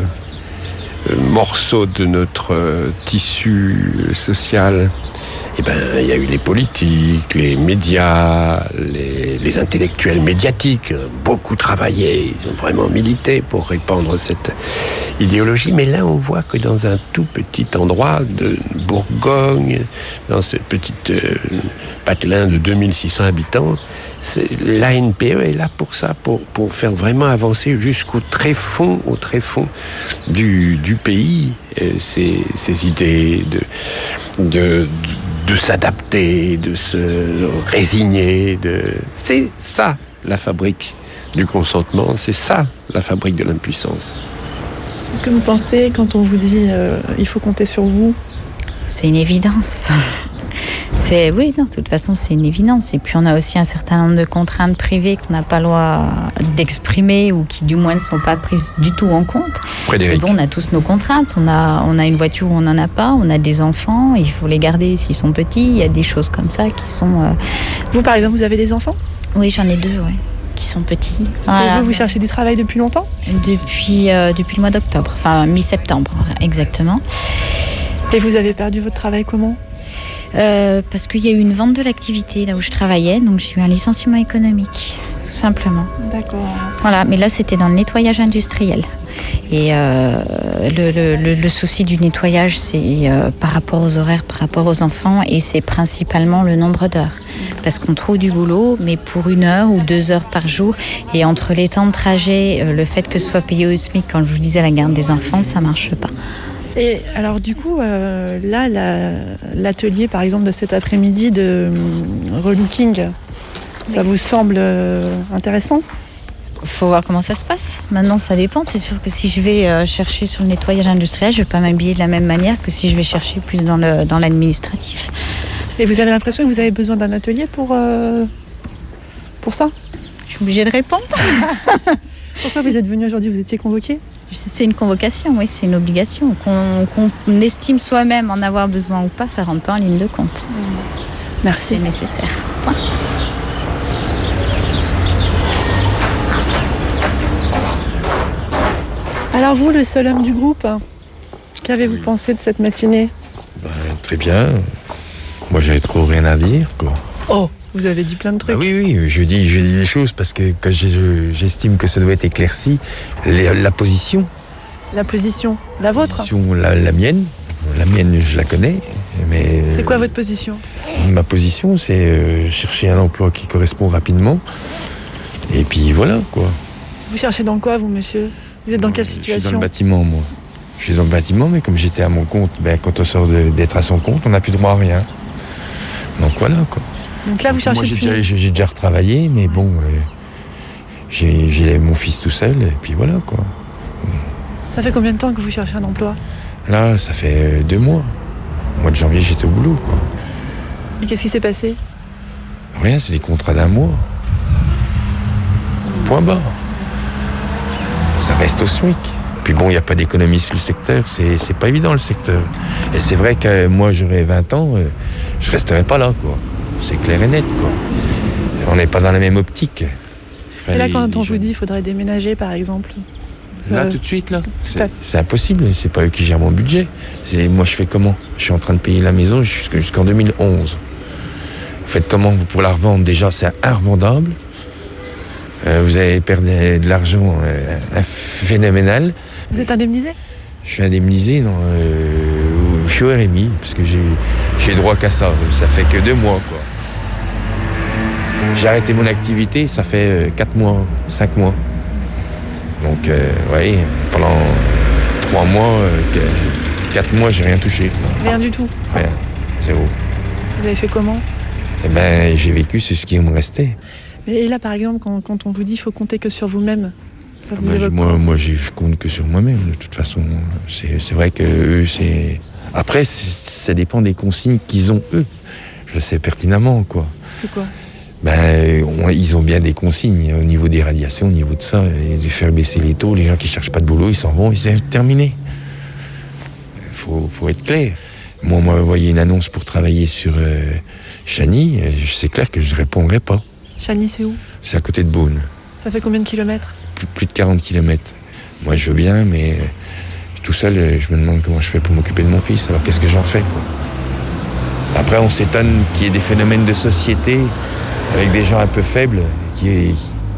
morceaux de notre euh, tissu social. Eh ben, il y a eu les politiques, les médias, les, les intellectuels médiatiques, beaucoup travaillé, ils ont vraiment milité pour répandre cette idéologie. Mais là, on voit que dans un tout petit endroit de Bourgogne, dans ce petit euh, patelin de deux mille six cents habitants, l'A N P E est là pour ça, pour, pour faire vraiment avancer jusqu'au très fond, au très fond du, du pays, euh, ces, ces idées de, de, de de s'adapter, de se résigner. De... C'est ça, la fabrique du consentement. C'est ça, la fabrique de l'impuissance.
Qu'est-ce que vous pensez quand on vous dit euh, il faut compter sur vous?
C'est une évidence. C'est, oui, non, de toute façon, c'est une évidence. Et puis, on a aussi un certain nombre de contraintes privées qu'on n'a pas le droit d'exprimer ou qui, du moins, ne sont pas prises du tout en compte.
Frédéric.
Bon, on a tous nos contraintes. On a, on a une voiture où on n'en a pas. On a des enfants. Il faut les garder s'ils sont petits. Il y a des choses comme ça qui sont... Euh...
Vous, par exemple, vous avez des enfants?
Oui, j'en ai deux, ouais, qui sont petits.
Voilà. Et vous, vous cherchez du travail depuis longtemps?
Depuis, euh, depuis le mois d'octobre. Enfin, mi-septembre, exactement.
Et vous avez perdu votre travail comment?
Euh, parce qu'il y a eu une vente de l'activité là où je travaillais, donc j'ai eu un licenciement économique, tout simplement.
D'accord.
Voilà, mais là c'était dans le nettoyage industriel. Et euh, le, le, le, le souci du nettoyage, c'est euh, par rapport aux horaires, par rapport aux enfants, et c'est principalement le nombre d'heures. Parce qu'on trouve du boulot, mais pour une heure ou deux heures par jour, et entre les temps de trajet, euh, le fait que ce soit payé au SMIC, quand je vous disais la garde des enfants, ça marche pas.
Et alors du coup, euh, là, la, l'atelier par exemple de cet après-midi de euh, relooking, ça oui. vous semble euh, intéressant?
Faut voir comment ça se passe. Maintenant, ça dépend. C'est sûr que si je vais euh, chercher sur le nettoyage industriel, je vais pas m'habiller de la même manière que si je vais chercher plus dans, le, dans l'administratif.
Et vous avez l'impression que vous avez besoin d'un atelier pour, euh, pour ça?
Je suis obligée de répondre.
Pourquoi vous êtes venu aujourd'hui? Vous étiez convoqué?
C'est une convocation, oui, c'est une obligation. Qu'on, qu'on estime soi-même en avoir besoin ou pas, ça ne rentre pas en ligne de compte.
Merci.
C'est nécessaire. Point.
Alors vous, le seul homme du groupe, qu'avez-vous oui. pensé de cette matinée?
Ben, très bien. Moi, j'avais trop rien à dire, quoi.
Oh, vous avez dit plein de trucs.
Ah oui, oui, je dis, je dis les choses parce que quand j'estime que ça doit être éclairci, les, la position.
La position, la vôtre?
La position, la, la mienne. La mienne, je la connais, mais...
C'est quoi votre position?
Ma position, c'est euh, chercher un emploi qui correspond rapidement. Et puis voilà, quoi.
Vous cherchez dans quoi, vous, monsieur? Vous êtes dans quelle situation?
Je suis dans le bâtiment, moi. Je suis dans le bâtiment, mais comme j'étais à mon compte, ben, quand on sort de, d'être à son compte, on n'a plus droit à rien. Donc voilà, quoi.
Donc là, vous cherchez
Moi, j'ai,
depuis...
déjà, j'ai déjà retravaillé, mais bon, euh, j'ai, j'ai mon fils tout seul, et puis voilà, quoi.
Ça fait combien de temps que vous cherchez un emploi?
Là, ça fait deux mois. Au mois de janvier, j'étais au boulot, quoi.
Et qu'est-ce qui s'est passé?
Rien, c'est des contrats d'un mois. Point barre. Ça reste au SMIC. Puis bon, il n'y a pas d'économie sur le secteur, c'est, c'est pas évident le secteur. Et c'est vrai que moi, j'aurais vingt ans, euh, je resterais pas là, quoi. C'est clair et net, quoi. On n'est pas dans la même optique.
Enfin, et là, quand on vous dit qu'il faudrait déménager, par exemple,
Là,
Euh,
tout de suite, là. C'est,
Tac.
c'est impossible. C'est pas eux qui gèrent mon budget. C'est, moi, je fais comment? Je suis en train de payer la maison jusqu'- jusqu'en deux mille onze. Vous faites comment vous pour la revendre? Déjà, c'est invendable. Euh, vous allez perdre de l'argent euh, phénoménal.
Vous êtes indemnisé?
Je suis indemnisé, non, euh, je suis au R M I, parce que j'ai, j'ai droit qu'à ça. Ça fait que deux mois, quoi. J'ai arrêté mon activité, ça fait euh, quatre mois, cinq mois. Donc, euh, oui, pendant trois mois, euh, que- quatre mois, j'ai rien touché, quoi.
Rien du tout.
Rien, zéro.
Vous avez fait comment?
Eh ben, j'ai vécu, c'est ce qui me restait.
Et là, par exemple, quand, quand on vous dit qu'il faut compter que sur vous-même, ça vous
Ben,
évoque
moi,
quoi?
moi j'ai- je compte que sur moi-même, de toute façon. C'est, c'est vrai que eux, c'est... Après, c'est- ça dépend des consignes qu'ils ont, eux. Je le sais pertinemment, quoi.
C'est quoi?
Ben, on- ils ont bien des consignes au niveau des radiations, au niveau de ça, et de faire baisser les taux. Les gens qui cherchent pas de boulot, ils s'en vont, et c'est terminé. Il faut, faut être clair. Moi, on m'a envoyé une annonce pour travailler sur euh, Chani, et c'est clair que je répondrai pas.
Chani, c'est où?
C'est à côté de Beaune,
Ça fait combien de kilomètres?
plus, plus de quarante kilomètres. Moi, je veux bien, mais euh, tout seul, euh, je me demande comment je fais pour m'occuper de mon fils. Alors, qu'est-ce que j'en fais, quoi? Après, on s'étonne qu'il y ait des phénomènes de société avec des gens un peu faibles, qui est...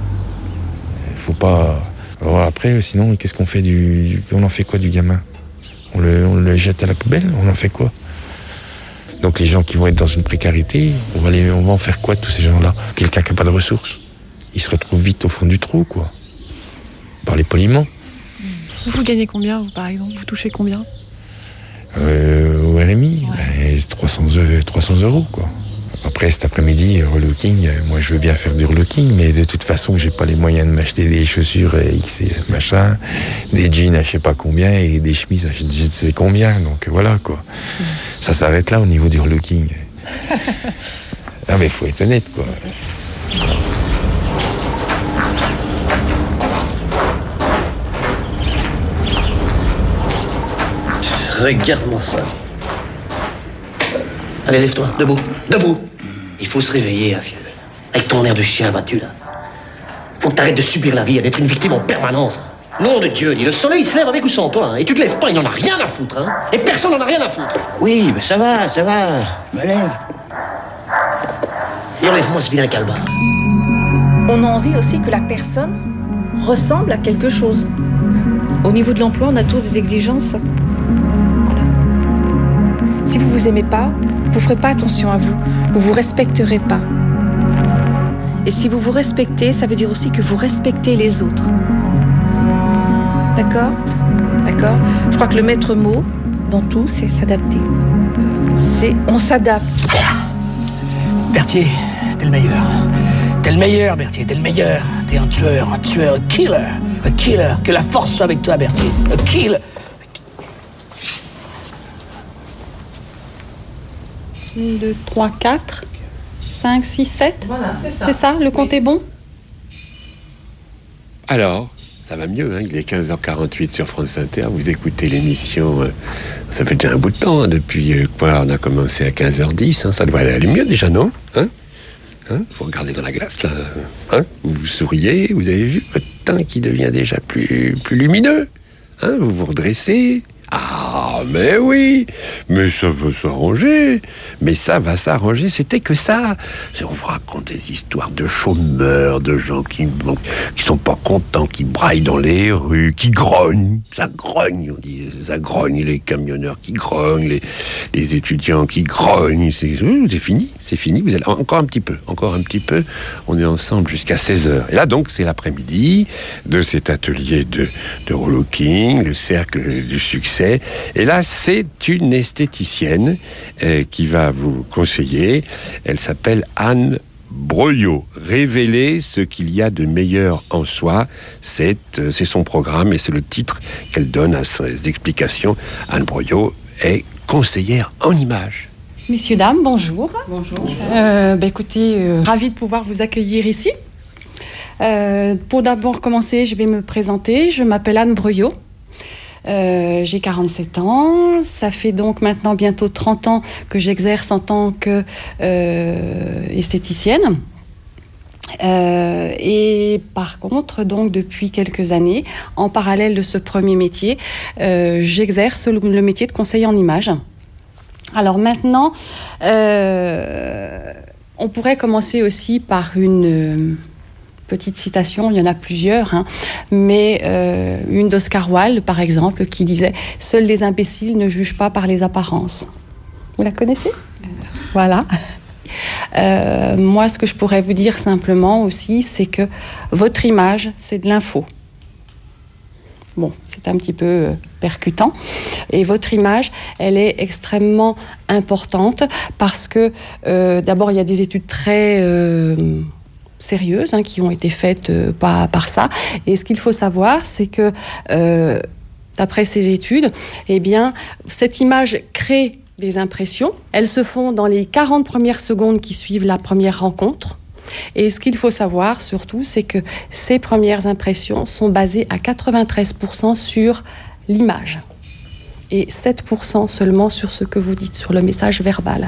faut pas... Alors après, sinon, qu'est-ce qu'on fait du... du- On en fait quoi du gamin? on le, on le jette à la poubelle? On en fait quoi? Donc les gens qui vont être dans une précarité, on va, les, on va en faire quoi de tous ces gens-là? Quelqu'un qui n'a pas de ressources, il se retrouve vite au fond du trou, quoi. Parlez poliment.
Vous, vous gagnez combien, vous, par exemple? Vous touchez combien?
Euh, au R M I, ben, trois cents, euh, trois cents euros, quoi. Après, cet après-midi, relooking, euh, moi je veux bien faire du relooking, mais de toute façon, j'ai pas les moyens de m'acheter des chaussures euh, X et machin, des jeans à je sais pas combien et des chemises à je ne sais combien, donc euh, voilà, quoi. Mm. Ça s'arrête là au niveau du relooking. Non, mais il faut être honnête, quoi.
Regarde-moi ça. Allez, lève-toi, debout, debout. Il faut se réveiller, hein, vieux. Avec ton air de chien abattu, là. Faut que t'arrêtes de subir la vie et d'être une victime en permanence. Nom de Dieu, dis, le soleil il se lève avec ou sans toi, hein, et tu te lèves pas, il n'en a rien à foutre, hein. Et personne n'en a rien à foutre.
Oui, mais ça va, ça va. Je me lève.
Et enlève-moi ce vilain calbar.
On a envie aussi que la personne ressemble à quelque chose. Au niveau de l'emploi, on a tous des exigences. Voilà. Si vous vous aimez pas, vous ferez pas attention à vous. Vous vous respecterez pas. Et si vous vous respectez, ça veut dire aussi que vous respectez les autres. D'accord? D'accord? Je crois que le maître mot dans tout, c'est s'adapter. C'est on s'adapte.
Berthier, t'es le meilleur. T'es le meilleur, Berthier, t'es le meilleur. T'es un tueur, un tueur, un killer. Un killer. Que la force soit avec toi, Berthier. Un killer.
un, deux, trois, quatre, cinq, six, sept.
Voilà, c'est ça.
C'est ça, le compte est bon?
Alors, ça va mieux, hein, il est quinze heures quarante-huit sur France Inter, vous écoutez l'émission, euh, ça fait déjà un bout de temps, hein, depuis euh, quoi, on a commencé à quinze heures dix, hein, ça devrait aller mieux déjà, non? Hein? Hein? Vous regardez dans la glace, là, hein? Vous vous souriez, vous avez vu votre teint qui devient déjà plus, plus lumineux, hein? Vous vous redressez. Ah, mais oui, mais ça va s'arranger, mais ça va s'arranger, c'était que ça. On vous raconte des histoires de chômeurs, de gens qui, bon, qui sont pas contents, qui braillent dans les rues, qui grognent, ça grogne, on dit, ça grogne, les camionneurs qui grognent, les, les étudiants qui grognent, c'est, c'est fini, c'est fini, vous allez, encore un petit peu, encore un petit peu, on est ensemble jusqu'à seize heures. Et là donc, c'est l'après-midi de cet atelier de, de relooking, le cercle du succès. Et là, c'est une esthéticienne euh, qui va vous conseiller. Elle s'appelle Anne Broyot. Révéler ce qu'il y a de meilleur en soi, c'est, euh, c'est son programme et c'est le titre qu'elle donne à ses explications. Anne Broyot est conseillère en images.
Messieurs, dames, bonjour.
Bonjour.
Euh, bah, écoutez, euh, ravi de pouvoir vous accueillir ici. Euh, pour d'abord commencer, je vais me présenter. Je m'appelle Anne Broyot. Euh, j'ai quarante-sept ans, ça fait donc maintenant bientôt trente ans que j'exerce en tant qu'esthéticienne. Euh,
Euh, et par contre, donc depuis quelques années, en parallèle de ce premier métier, euh, j'exerce le, le métier de conseiller en images. Alors maintenant, euh, on pourrait commencer aussi par une euh, petite citation, il y en a plusieurs, hein, mais euh, une d'Oscar Wilde, par exemple, qui disait « Seuls les imbéciles ne jugent pas par les apparences ». Vous la connaissez ? Voilà. Euh, moi, ce que je pourrais vous dire simplement aussi, c'est que votre image, c'est de l'info. Bon, c'est un petit peu euh, percutant. Et votre image, elle est extrêmement importante parce que, euh, d'abord, il y a des études très euh, sérieuses hein, qui ont été faites euh, par, par ça. Et ce qu'il faut savoir, c'est que, euh, d'après ces études, eh bien, cette image crée des impressions. Elles se font dans les quarante premières secondes qui suivent la première rencontre. Et ce qu'il faut savoir surtout, c'est que ces premières impressions sont basées à quatre-vingt-treize pour cent sur l'image et sept pour cent seulement sur ce que vous dites, sur le message verbal.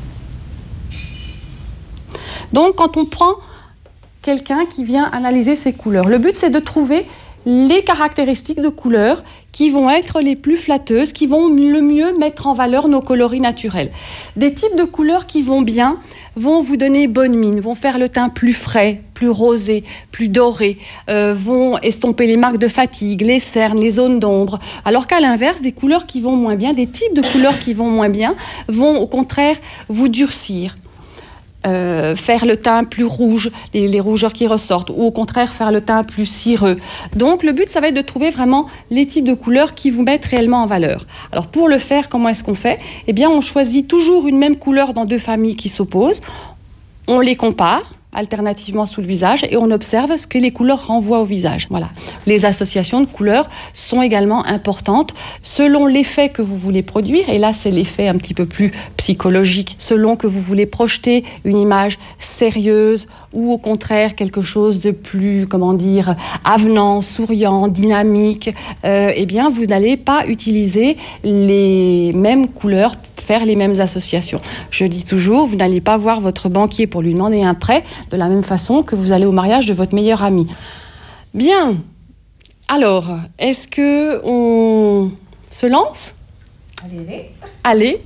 Donc, quand on prend quelqu'un qui vient analyser ces couleurs, le but, c'est de trouver les caractéristiques de couleurs qui vont être les plus flatteuses, qui vont le mieux mettre en valeur nos coloris naturels. Des types de couleurs qui vont bien vont vous donner bonne mine, vont faire le teint plus frais, plus rosé, plus doré, euh, vont estomper les marques de fatigue, les cernes, les zones d'ombre. Alors qu'à l'inverse, des couleurs qui vont moins bien, des types de couleurs qui vont moins bien, vont au contraire vous durcir. Euh, faire le teint plus rouge, les, les rougeurs qui ressortent, ou au contraire faire le teint plus cireux. Donc le but, ça va être de trouver vraiment les types de couleurs qui vous mettent réellement en valeur. Alors pour le faire, comment est-ce qu'on fait ? Eh bien, on choisit toujours une même couleur dans deux familles qui s'opposent, on les compare alternativement sous le visage et on observe ce que les couleurs renvoient au visage. Voilà. Les associations de couleurs sont également importantes selon l'effet que vous voulez produire, et là c'est l'effet un petit peu plus psychologique, selon que vous voulez projeter une image sérieuse ou au contraire quelque chose de plus, comment dire, avenant, souriant, dynamique, euh, eh bien vous n'allez pas utiliser les mêmes couleurs, faire les mêmes associations. Je dis toujours, vous n'allez pas voir votre banquier pour lui demander un prêt de la même façon que vous allez au mariage de votre meilleur ami. Bien. Alors, est-ce que on se lance ?
Allez, allez.
Allez.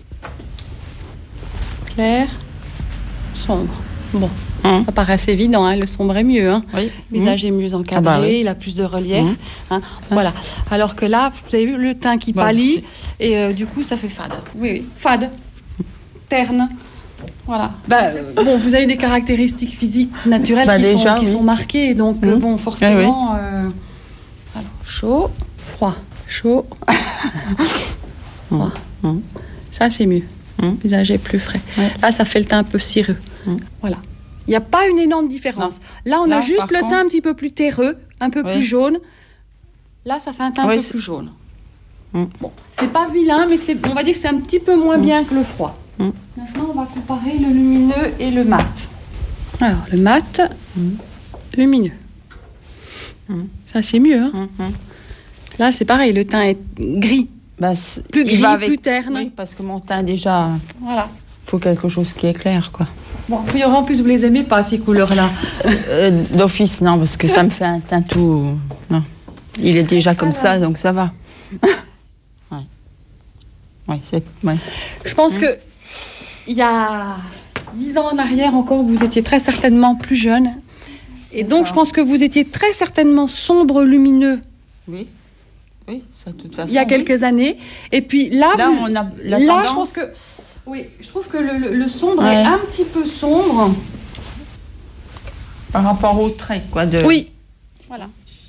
Clair, sombre. Bon, hein. Ça paraît assez évident, hein. Le sombre est mieux. Hein. Oui. Le visage mmh. est mieux encadré, ah bah oui. Il a plus de relief. Mmh. Hein. Voilà. Alors que là, vous avez vu le teint qui bah, pâlit, c'est... et euh, du coup, ça fait fade. Oui, oui. Fade. Terne. Voilà. Bah, euh, bon, vous avez des caractéristiques physiques naturelles bah, qui, déjà, sont, qui oui. sont marquées, donc mmh. bon, forcément. Ah, oui. euh... Alors, chaud, froid, chaud, froid. Mmh. Ça, c'est mieux. Le mmh. visage est plus frais. Ouais. Là, ça fait le teint un peu cireux. Mmh. Voilà. Il n'y a pas une énorme différence. Non. Là, on Là, a juste le contre... teint un petit peu plus terreux, un peu oui. plus jaune. Là, ça fait un teint oui, un peu c'est... plus jaune. Mmh. Bon, c'est pas vilain, mais c'est, on va dire que c'est un petit peu moins mmh. bien que le froid. Mmh. Maintenant, on va comparer le lumineux et le mat. Alors, le mat, mmh. lumineux. Mmh. Ça, c'est mieux. Hein mmh. Là, c'est pareil, le teint est gris.
Bah,
plus gris, avec... plus terne.
Oui, parce que mon teint, déjà, voilà. Il faut quelque chose qui est clair, quoi.
Bon, puis en plus, vous les aimez pas, ces couleurs-là
euh, D'office, non, parce que ça me fait un teint tout... Non. Il est déjà comme Alors... ça, donc ça va. Ouais. Ouais, c'est... Ouais.
Je pense mmh. que il y a dix ans en arrière encore, vous étiez très certainement plus jeune. Et donc, je pense que vous étiez très certainement sombre, lumineux.
Oui. Oui, ça, de toute façon.
Il y a quelques oui. années. Et puis là,
là,
vous,
on a la
là
tendance...
je pense que... Oui, je trouve que le, le, le sombre ouais. est un petit peu sombre.
Par rapport au trait, quoi. De...
Oui. Voilà.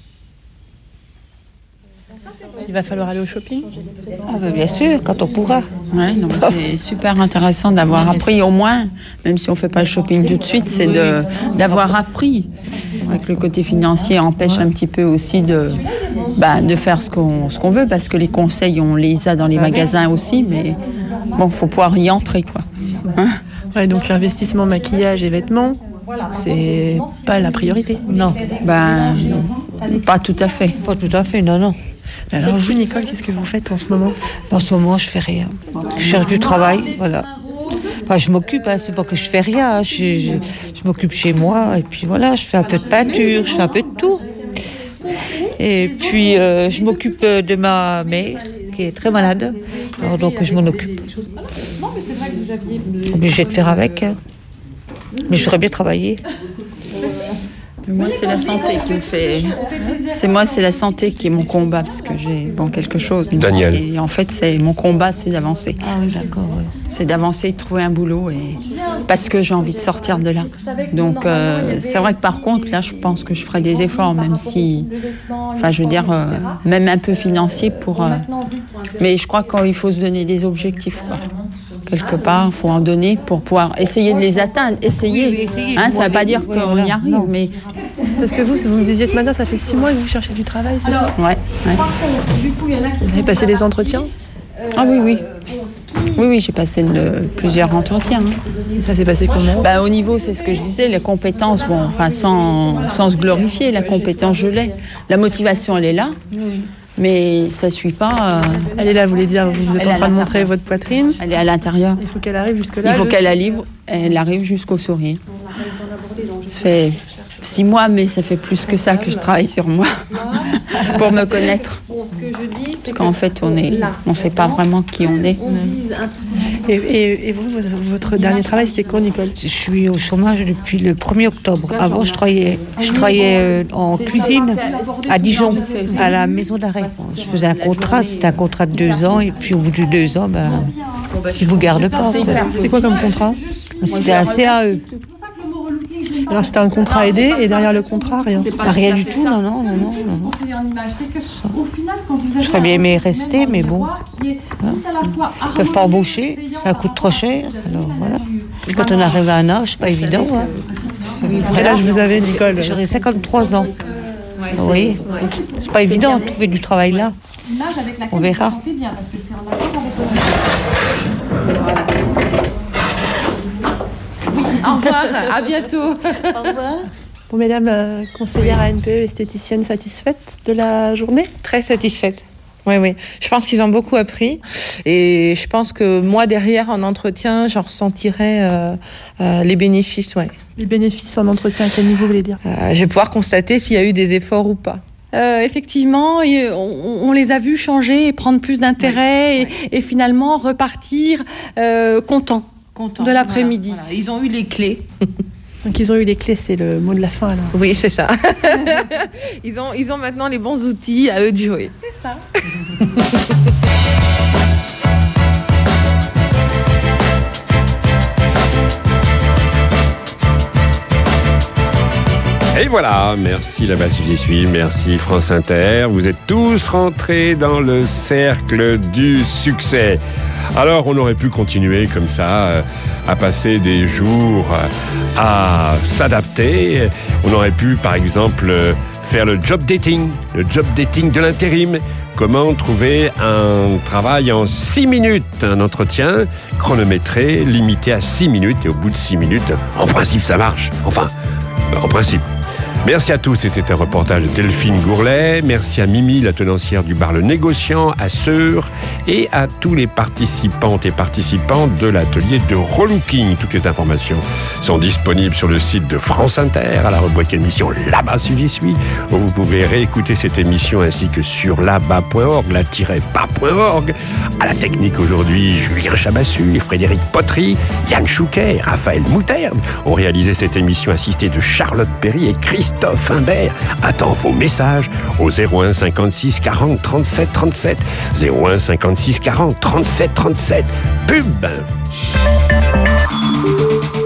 Il va falloir aller au shopping.
Ah bah bien sûr, quand on pourra. Ouais, non, c'est super intéressant d'avoir appris au moins, même si on ne fait pas le shopping tout de suite, c'est de, d'avoir appris. C'est vrai que le côté financier empêche un petit peu aussi de, bah, de faire ce qu'on, ce qu'on veut, parce que les conseils, on les a dans les magasins aussi, mais bon, il faut pouvoir y entrer, quoi. Hein?
Ouais, donc l'investissement maquillage et vêtements, c'est pas la priorité.
Non, ben, pas tout à fait.
Pas tout à fait, non, non.
Alors vous, Nicole, qu'est-ce que vous faites en ce moment ?
En ce moment, je fais rien. Je cherche du travail, voilà. Enfin, je m'occupe, hein, c'est pas que je fais rien. Hein. Je, je, je m'occupe chez moi et puis voilà, je fais un peu de peinture, je fais un peu de tout. Et puis euh, je m'occupe de ma mère qui est très malade, alors donc je m'en occupe. Obligée de faire avec, hein. Mais je voudrais bien travailler.
Moi, c'est la santé qui me fait. C'est moi, c'est la santé qui est mon combat parce que j'ai bon quelque chose.
Daniel.
Et en fait, c'est mon combat, c'est d'avancer.
Ah oui, d'accord. Ouais.
C'est d'avancer, de trouver un boulot et parce que j'ai envie de sortir de là. Donc, euh, c'est vrai que par contre, là, je pense que je ferai des efforts, même si, enfin, je veux dire, euh, même un peu financier pour. Euh, mais je crois qu'il faut se donner des objectifs, quoi. Quelque part, il faut en donner pour pouvoir essayer de les atteindre. Essayer. Hein, ça ne veut pas dire qu'on y arrive, mais.
Parce que vous, vous me disiez ce matin, ça fait six mois que vous cherchez du travail, c'est ça?
Ouais. ouais.
Vous avez passé des entretiens?
Ah oui, oui. Oui, oui, j'ai passé de, plusieurs entretiens. Hein.
Ça s'est passé comment?
Bah, au niveau, c'est ce que je disais, les compétences, bon, enfin, sans, sans se glorifier, la compétence, je l'ai. La motivation, elle est là. Oui. Mais ça ne suit pas. Euh...
Elle est là, vous voulez dire, vous êtes en train de montrer votre poitrine.
Elle est à l'intérieur.
Il faut qu'elle arrive jusque-là.
Il faut qu'elle arrive, elle arrive jusqu'au sourire. Ça fait six mois, mais ça fait plus que ça que je travaille sur moi pour me connaître. Parce qu'en fait, on est, on ne sait pas vraiment qui on est.
Et, et, et vous, votre dernier travail, c'était quand, Nicole?
Je suis au chômage depuis le premier octobre. Avant, je travaillais, je travaillais en cuisine à Dijon, à la maison d'arrêt. Je faisais un contrat, c'était un contrat de deux ans, et puis au bout de deux ans, ben, ils ne vous gardent pas.
C'était quoi comme contrat?
C'était un C A E.
Alors c'était un contrat aidé et derrière le contrat, rien.
Rien du tout, non, non, non, non. non. Je serais bien aimé rester, mais bon. Hein. Ils ne peuvent pas embaucher, ça coûte trop cher. Alors voilà. Et quand on arrive à un âge, c'est pas évident. Hein.
Quel âge vous avez, Nicole?
J'aurais cinquante-trois ans. Oui, c'est pas évident de trouver du travail là. On verra.
Au revoir, à bientôt. Au revoir. Bon, mesdames, euh, conseillère à N P E, esthéticienne, satisfaite de la journée?
Très satisfaite. Oui, oui. Je pense qu'ils ont beaucoup appris. Et je pense que moi, derrière, en entretien, j'en ressentirai euh, euh, les bénéfices. Ouais.
Les bénéfices en entretien, à quel niveau vous voulez dire?
euh, Je vais pouvoir constater s'il y a eu des efforts ou pas.
Euh, effectivement, et on, on les a vus changer et prendre plus d'intérêt, ouais, et, ouais. et finalement repartir euh, contents. Content, de l'après-midi.
Voilà, voilà. Ils ont eu les clés.
Donc ils ont eu les clés, c'est le mot de la fin alors.
Oui, c'est ça. ils, ont, ils ont maintenant les bons outils à eux de jouer.
C'est ça.
Et voilà, merci la base j'y suis, merci France Inter. Vous êtes tous rentrés dans le cercle du succès. Alors on aurait pu continuer comme ça, euh, à passer des jours euh, à s'adapter. On aurait pu par exemple euh, faire le job dating, le job dating de l'intérim. Comment trouver un travail en six minutes, un entretien chronométré, limité à six minutes. Et au bout de six minutes, en principe ça marche. Enfin, en principe. Merci à tous, c'était un reportage de Delphine Gourlet. Merci à Mimi, la tenancière du bar Le Négociant, à Seur, et à tous les participantes et participants de l'atelier de relooking. Toutes les informations sont disponibles sur le site de France Inter, à la rubrique émission Là-bas si j'y suis, où vous pouvez réécouter cette émission ainsi que sur là-bas point org, la-bas point org. À la technique aujourd'hui, Julien Chabassu, Frédéric Potry, Yann Chouquet, Raphaël Moutarde ont réalisé cette émission assistée de Charlotte Perry et Christophe Imbert. Attends vos messages au zéro un cinquante-six quarante trente-sept trente-sept, zéro un cinquante-six quarante trente-sept trente-sept. Pub.